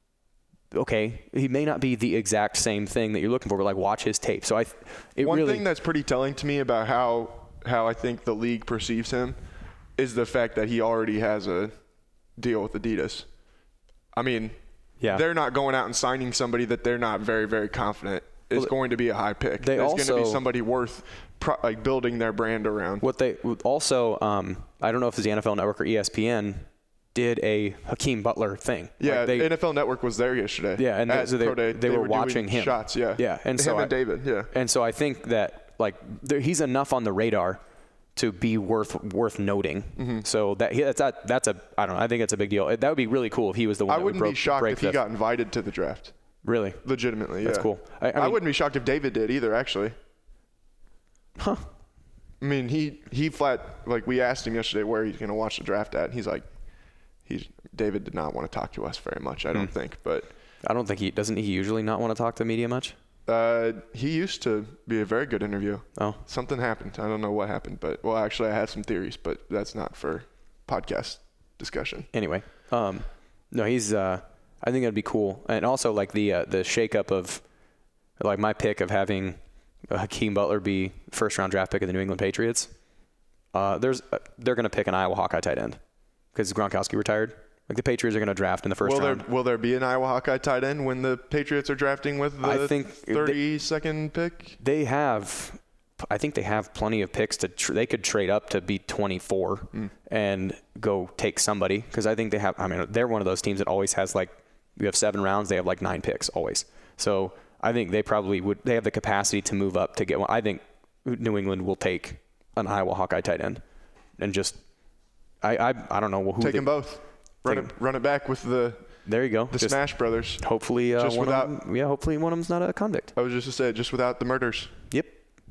okay, he may not be the exact same thing that you're looking for, but like, watch his tape. So one thing that's pretty telling to me about how I think the league perceives him is the fact that he already has a deal with Adidas. I mean, they're not going out and signing somebody that they're not very, very confident is going to be a high pick. It's going to be somebody worth building their brand around. What they also, I don't know if it's the NFL Network or ESPN, did a Hakeem Butler thing. Yeah, NFL Network was there yesterday. Yeah, and they were watching him. Shots, yeah. Yeah, and so David, yeah. And so I think that he's enough on the radar to be worth noting. Mm-hmm. So that's a I don't know. I think it's a big deal. That would be really cool if he was the one. I wouldn't be shocked if he got invited to the draft. Really? Legitimately, yeah. That's cool. I wouldn't be shocked if David did either, actually. Huh. I mean, he flat, we asked him yesterday where he's going to watch the draft at, and he's like, David did not want to talk to us very much, I don't think, but. I don't think doesn't he usually not want to talk to media much? He used to be a very good interview. Oh. Something happened. I don't know what happened, but, well, actually I had some theories, but that's not for podcast discussion. Anyway, no, he's, I think that'd be cool. And also the shakeup of my pick of having Hakeem Butler be first round draft pick of the New England Patriots. They're going to pick an Iowa Hawkeye tight end because Gronkowski retired. The Patriots are going to draft in the first round. Will there be an Iowa Hawkeye tight end when the Patriots are drafting with the 32nd pick? I think they have plenty of picks they could trade up to be 24 and go take somebody because I think they have. I mean, they're one of those teams that always has you have 7 rounds, they have 9 picks always. So I think they probably would. They have the capacity to move up to get one. I think New England will take an Iowa Hawkeye tight end and just I don't know who take them both. Run it back with the. There you go. The Smash Brothers. Hopefully, hopefully one of them's not a convict. I was just to say, just without the murders. Yep.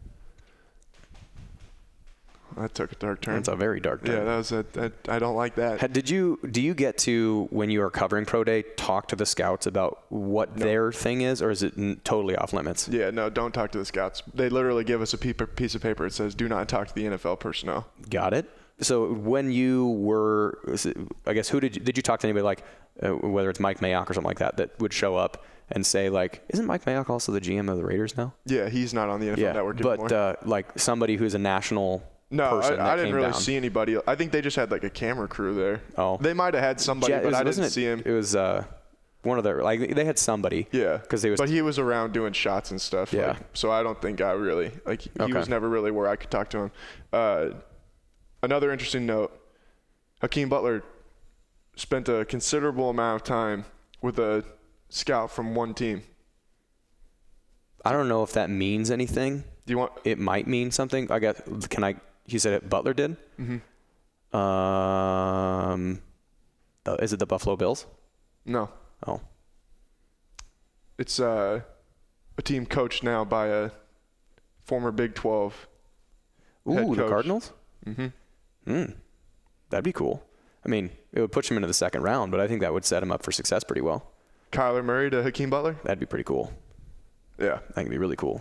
That took a dark turn. That's a very dark turn. Yeah, that was I don't like that. Do you get to, when you are covering Pro Day, talk to the scouts about what their thing is, or is it totally off limits? Yeah, no, don't talk to the scouts. They literally give us a piece of paper that says, do not talk to the NFL personnel. Got it. So when you were, I guess, did you talk to anybody whether it's Mike Mayock or something like that would show up and say isn't Mike Mayock also the GM of the Raiders now? Yeah, he's not on the NFL Network anymore. But somebody who's a national person I didn't really see anybody. I think they just had a camera crew there. Oh. They might have had somebody, but I didn't see him. It was one of their, they had somebody. Yeah. But he was around doing shots and stuff. Yeah. So I don't think I really, he was never really where I could talk to him. Another interesting note, Hakeem Butler spent a considerable amount of time with a scout from one team. I don't know if that means anything. Do you want? It might mean something. I guess. You said it. Butler did. Mm-hmm. Is it the Buffalo Bills? No. Oh. It's a team coached now by a former Big 12 head Ooh, the coach. Cardinals? Mm-hmm. That'd be cool. I mean, it would push him into the second round, but I think that would set him up for success pretty well. Kyler Murray to Hakeem Butler? That'd be pretty cool. Yeah. I think it'd be really cool.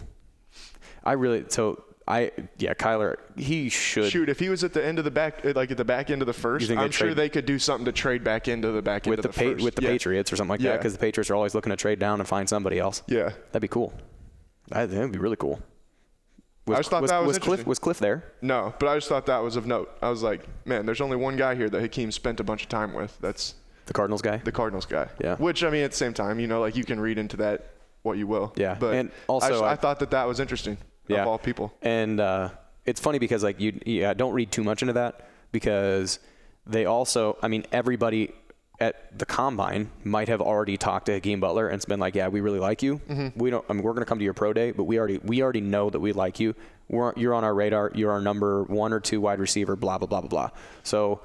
Kyler, he should. Shoot, if he was at the end of the back, like at the back end of the first, I'm sure they could do something to trade back into the back end of the first. With the Patriots or something like that, because the Patriots are always looking to trade down and find somebody else. Yeah. That'd be cool. I think it'd be really cool. I just thought that was interesting. Was Cliff there? No, but I just thought that was of note. I was like, man, there's only one guy here that Hakeem spent a bunch of time with. That's the Cardinals guy? The Cardinals guy. Yeah. Which, I mean, at the same time, like you can read into that what you will. Yeah. But and also, I thought that was interesting of all people. And it's funny because, like, don't read too much into that because they also, I mean, everybody at the Combine might have already talked to Hakeem Butler and it's been like, yeah, we really like you. Mm-hmm. We're going to come to your pro day, but we already know that we like you. You're on our radar. You're our number 1 or 2 wide receiver, blah, blah, blah, blah, blah. So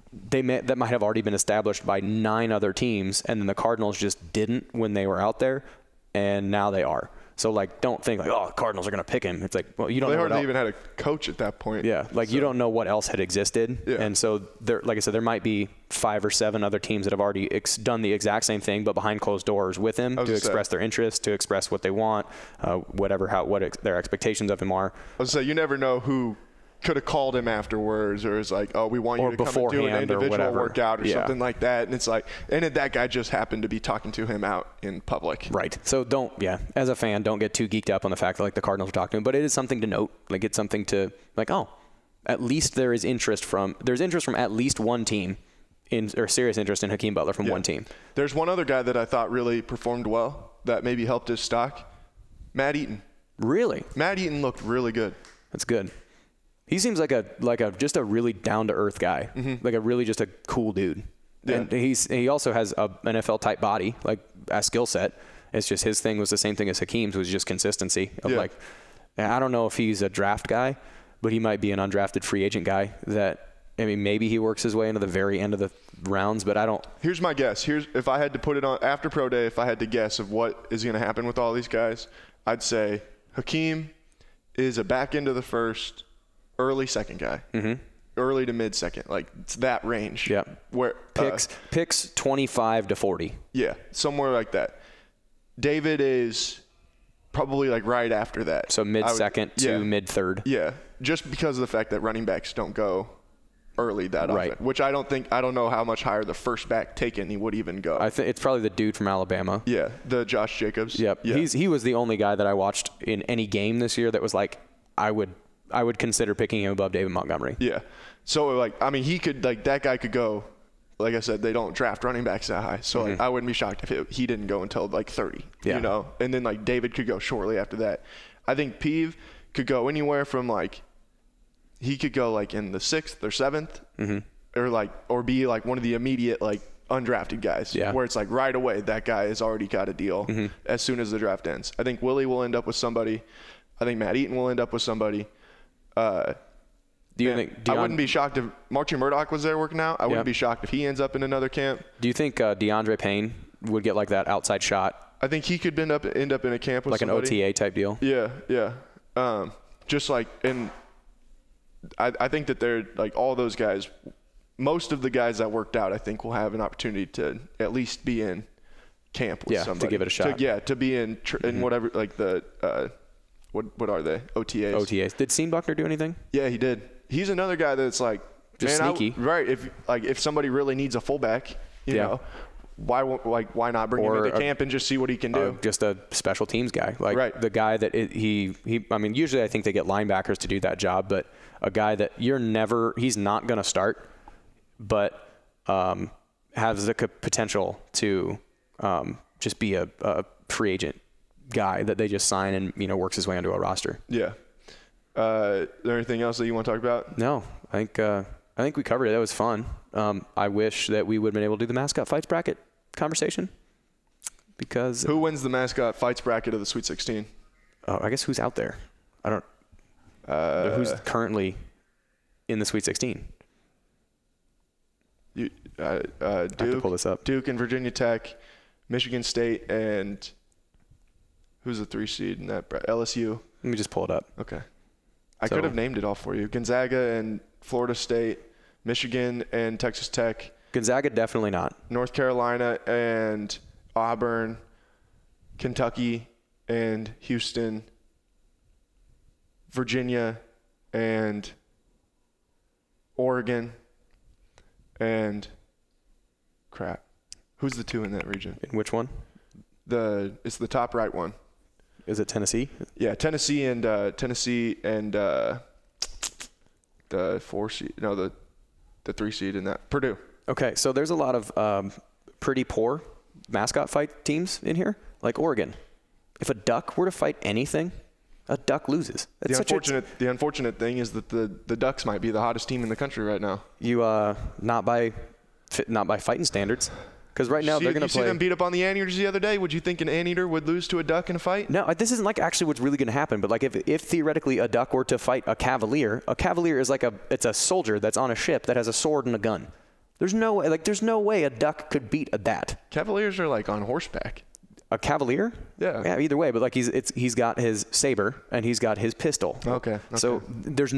that might have already been established by 9 other teams, and then the Cardinals just didn't when they were out there, and now they are. So, like, don't think like, oh, the Cardinals are going to pick him. It's like, well, you don't know. They hardly even had a coach at that point. Yeah, like, you don't know what else had existed. Yeah. And so, like I said, there might be 5 or 7 other teams that have already done the exact same thing, but behind closed doors with him to express their interest, to express what they want, what their expectations of him are. I was going to say, you never know who could have called him afterwards, or is like, oh, we want you to come and do an individual workout or something like that. And it's like, and that guy just happened to be talking to him out in public. Right. So as a fan, don't get too geeked up on the fact that, like, the Cardinals are talking to him, but it is something to note. Like, it's something to, like, oh, at least there's interest from at least one team or serious interest in Hakeem Butler from one team. There's one other guy that I thought really performed well that maybe helped his stock. Matt Eaton. Really? Matt Eaton looked really good. That's good. He seems like just a really down-to-earth guy, like a really just a cool dude. Yeah. And he also has a NFL-type body, like a skill set. It's just his thing was the same thing as Hakeem's, was just consistency. Like, I don't know if he's a draft guy, but he might be an undrafted free agent guy that, I mean, maybe he works his way into the very end of the rounds, but I don't. Here's my guess. If I had to put it on after Pro Day, if I had to guess of what is going to happen with all these guys, I'd say Hakeem is a back end of the first, early second guy, early to mid second, like it's that range. Yeah. Where picks 25 to 40. Yeah, somewhere like that. David is probably like right after that. So mid second to mid third. Yeah, just because of the fact that running backs don't go early that often. Which I don't know how much higher the first back taken he would even go. I think it's probably the dude from Alabama. Yeah, the Josh Jacobs. Yep. Yeah. He was the only guy that I watched in any game this year that was like, I would consider picking him above David Montgomery. Yeah. So, like, I mean, he could, like, that guy could go, like I said, they don't draft running backs that high. So, like, I wouldn't be shocked if he didn't go until, like, 30, you know? And then, like, David could go shortly after that. I think Peeve could go anywhere from, like, he could go, like, in the 6th or 7th or be, like, one of the immediate, like, undrafted guys where it's, like, right away that guy has already got a deal as soon as the draft ends. I think Willie will end up with somebody. I think Matt Eaton will end up with somebody. I wouldn't be shocked if Marty Murdoch was there working out. I wouldn't be shocked if he ends up in another camp. Do you think DeAndre Payne would get like that outside shot? I think he could end up in a camp with like somebody. An OTA type deal. Yeah. Just like, and I think that they're like all those guys. Most of the guys that worked out, I think, will have an opportunity to at least be in camp with somebody. To give it a shot. To be in whatever, like the. What are they? OTAs. Did Sean Buckner do anything? Yeah, he did. He's another guy that's like just sneaky. Right. If somebody really needs a fullback, you know, why not bring him into camp and just see what he can do? Just a special teams guy, like the guy that he. I mean, usually I think they get linebackers to do that job, but a guy that he's not going to start, but has the potential to just be a free agent guy that they just sign and, you know, works his way onto a roster. Yeah. Is there anything else that you want to talk about? No, I think we covered it. That was fun. I wish that we would have been able to do the mascot fights bracket conversation because who wins the mascot fights bracket of the Sweet 16? Oh, I guess who's out there? I don't know who's currently in the Sweet 16. Duke. I have to pull this up. Duke and Virginia Tech, Michigan State, and who's the 3 seed in that? LSU. Let me just pull it up. Okay. I could have named it all for you. Gonzaga and Florida State, Michigan and Texas Tech. Gonzaga, definitely not. North Carolina and Auburn, Kentucky and Houston, Virginia and Oregon, and crap. Who's the 2 in that region? In which one? It's the top right one. Is it Tennessee? Yeah, Tennessee and the 4 seed. No, the 3 seed in that. Purdue. Okay, so there's a lot of pretty poor mascot fight teams in here, like Oregon. If a duck were to fight anything, a duck loses. The unfortunate thing is that the Ducks might be the hottest team in the country right now. Not by fighting standards, because right now they're going to play. You see them beat up on the Anteaters the other day. Would you think an Anteater would lose to a duck in a fight? No, this isn't like actually what's really going to happen. But like if theoretically a duck were to fight a cavalier is it's a soldier that's on a ship that has a sword and a gun. There's no way a duck could beat that. Cavaliers are like on horseback. A cavalier? Yeah. Either way, but like he's got his saber and he's got his pistol. Okay. So there's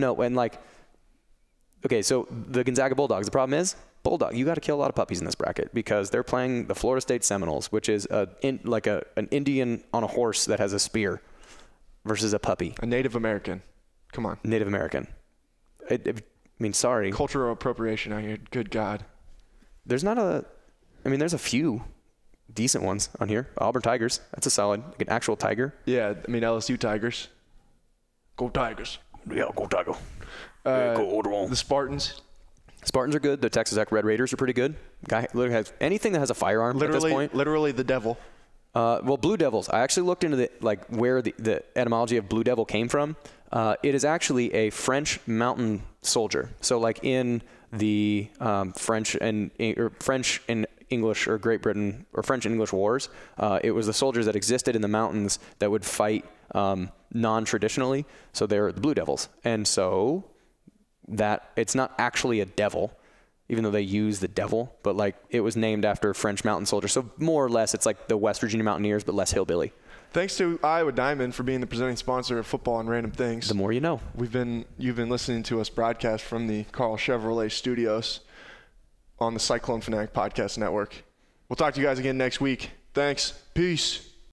so the Gonzaga Bulldogs. The problem is Bulldog. You got to kill a lot of puppies in this bracket because they're playing the Florida State Seminoles, which is an Indian on a horse that has a spear, versus a puppy. A Native American. Come on. Native American. Sorry. Cultural appropriation out here. Good God. There's a few decent ones on here. Auburn Tigers. That's a solid, like an actual tiger. Yeah, LSU Tigers. Go Tigers. Yeah, go Tiger. The Spartans. Spartans are good. The Texas Tech Red Raiders are pretty good. Guy literally has anything that has a firearm at this point. Literally the devil. Blue Devils. I actually looked into where the etymology of Blue Devil came from. It is actually a French mountain soldier. So like in the French and English or Great Britain or French and English wars, it was the soldiers that existed in the mountains that would fight non-traditionally. So they're the Blue Devils. And so that it's not actually a devil, even though they use the devil, but like it was named after French mountain soldiers. So more or less it's like the West Virginia Mountaineers, but less hillbilly. Thanks to Iowa Diamond for being the presenting sponsor of Football and Random Things. The more you know. You've been listening to us broadcast from the Carl Chevrolet Studios on the Cyclone Fanatic Podcast Network. We'll talk to you guys again next week. Thanks. Peace.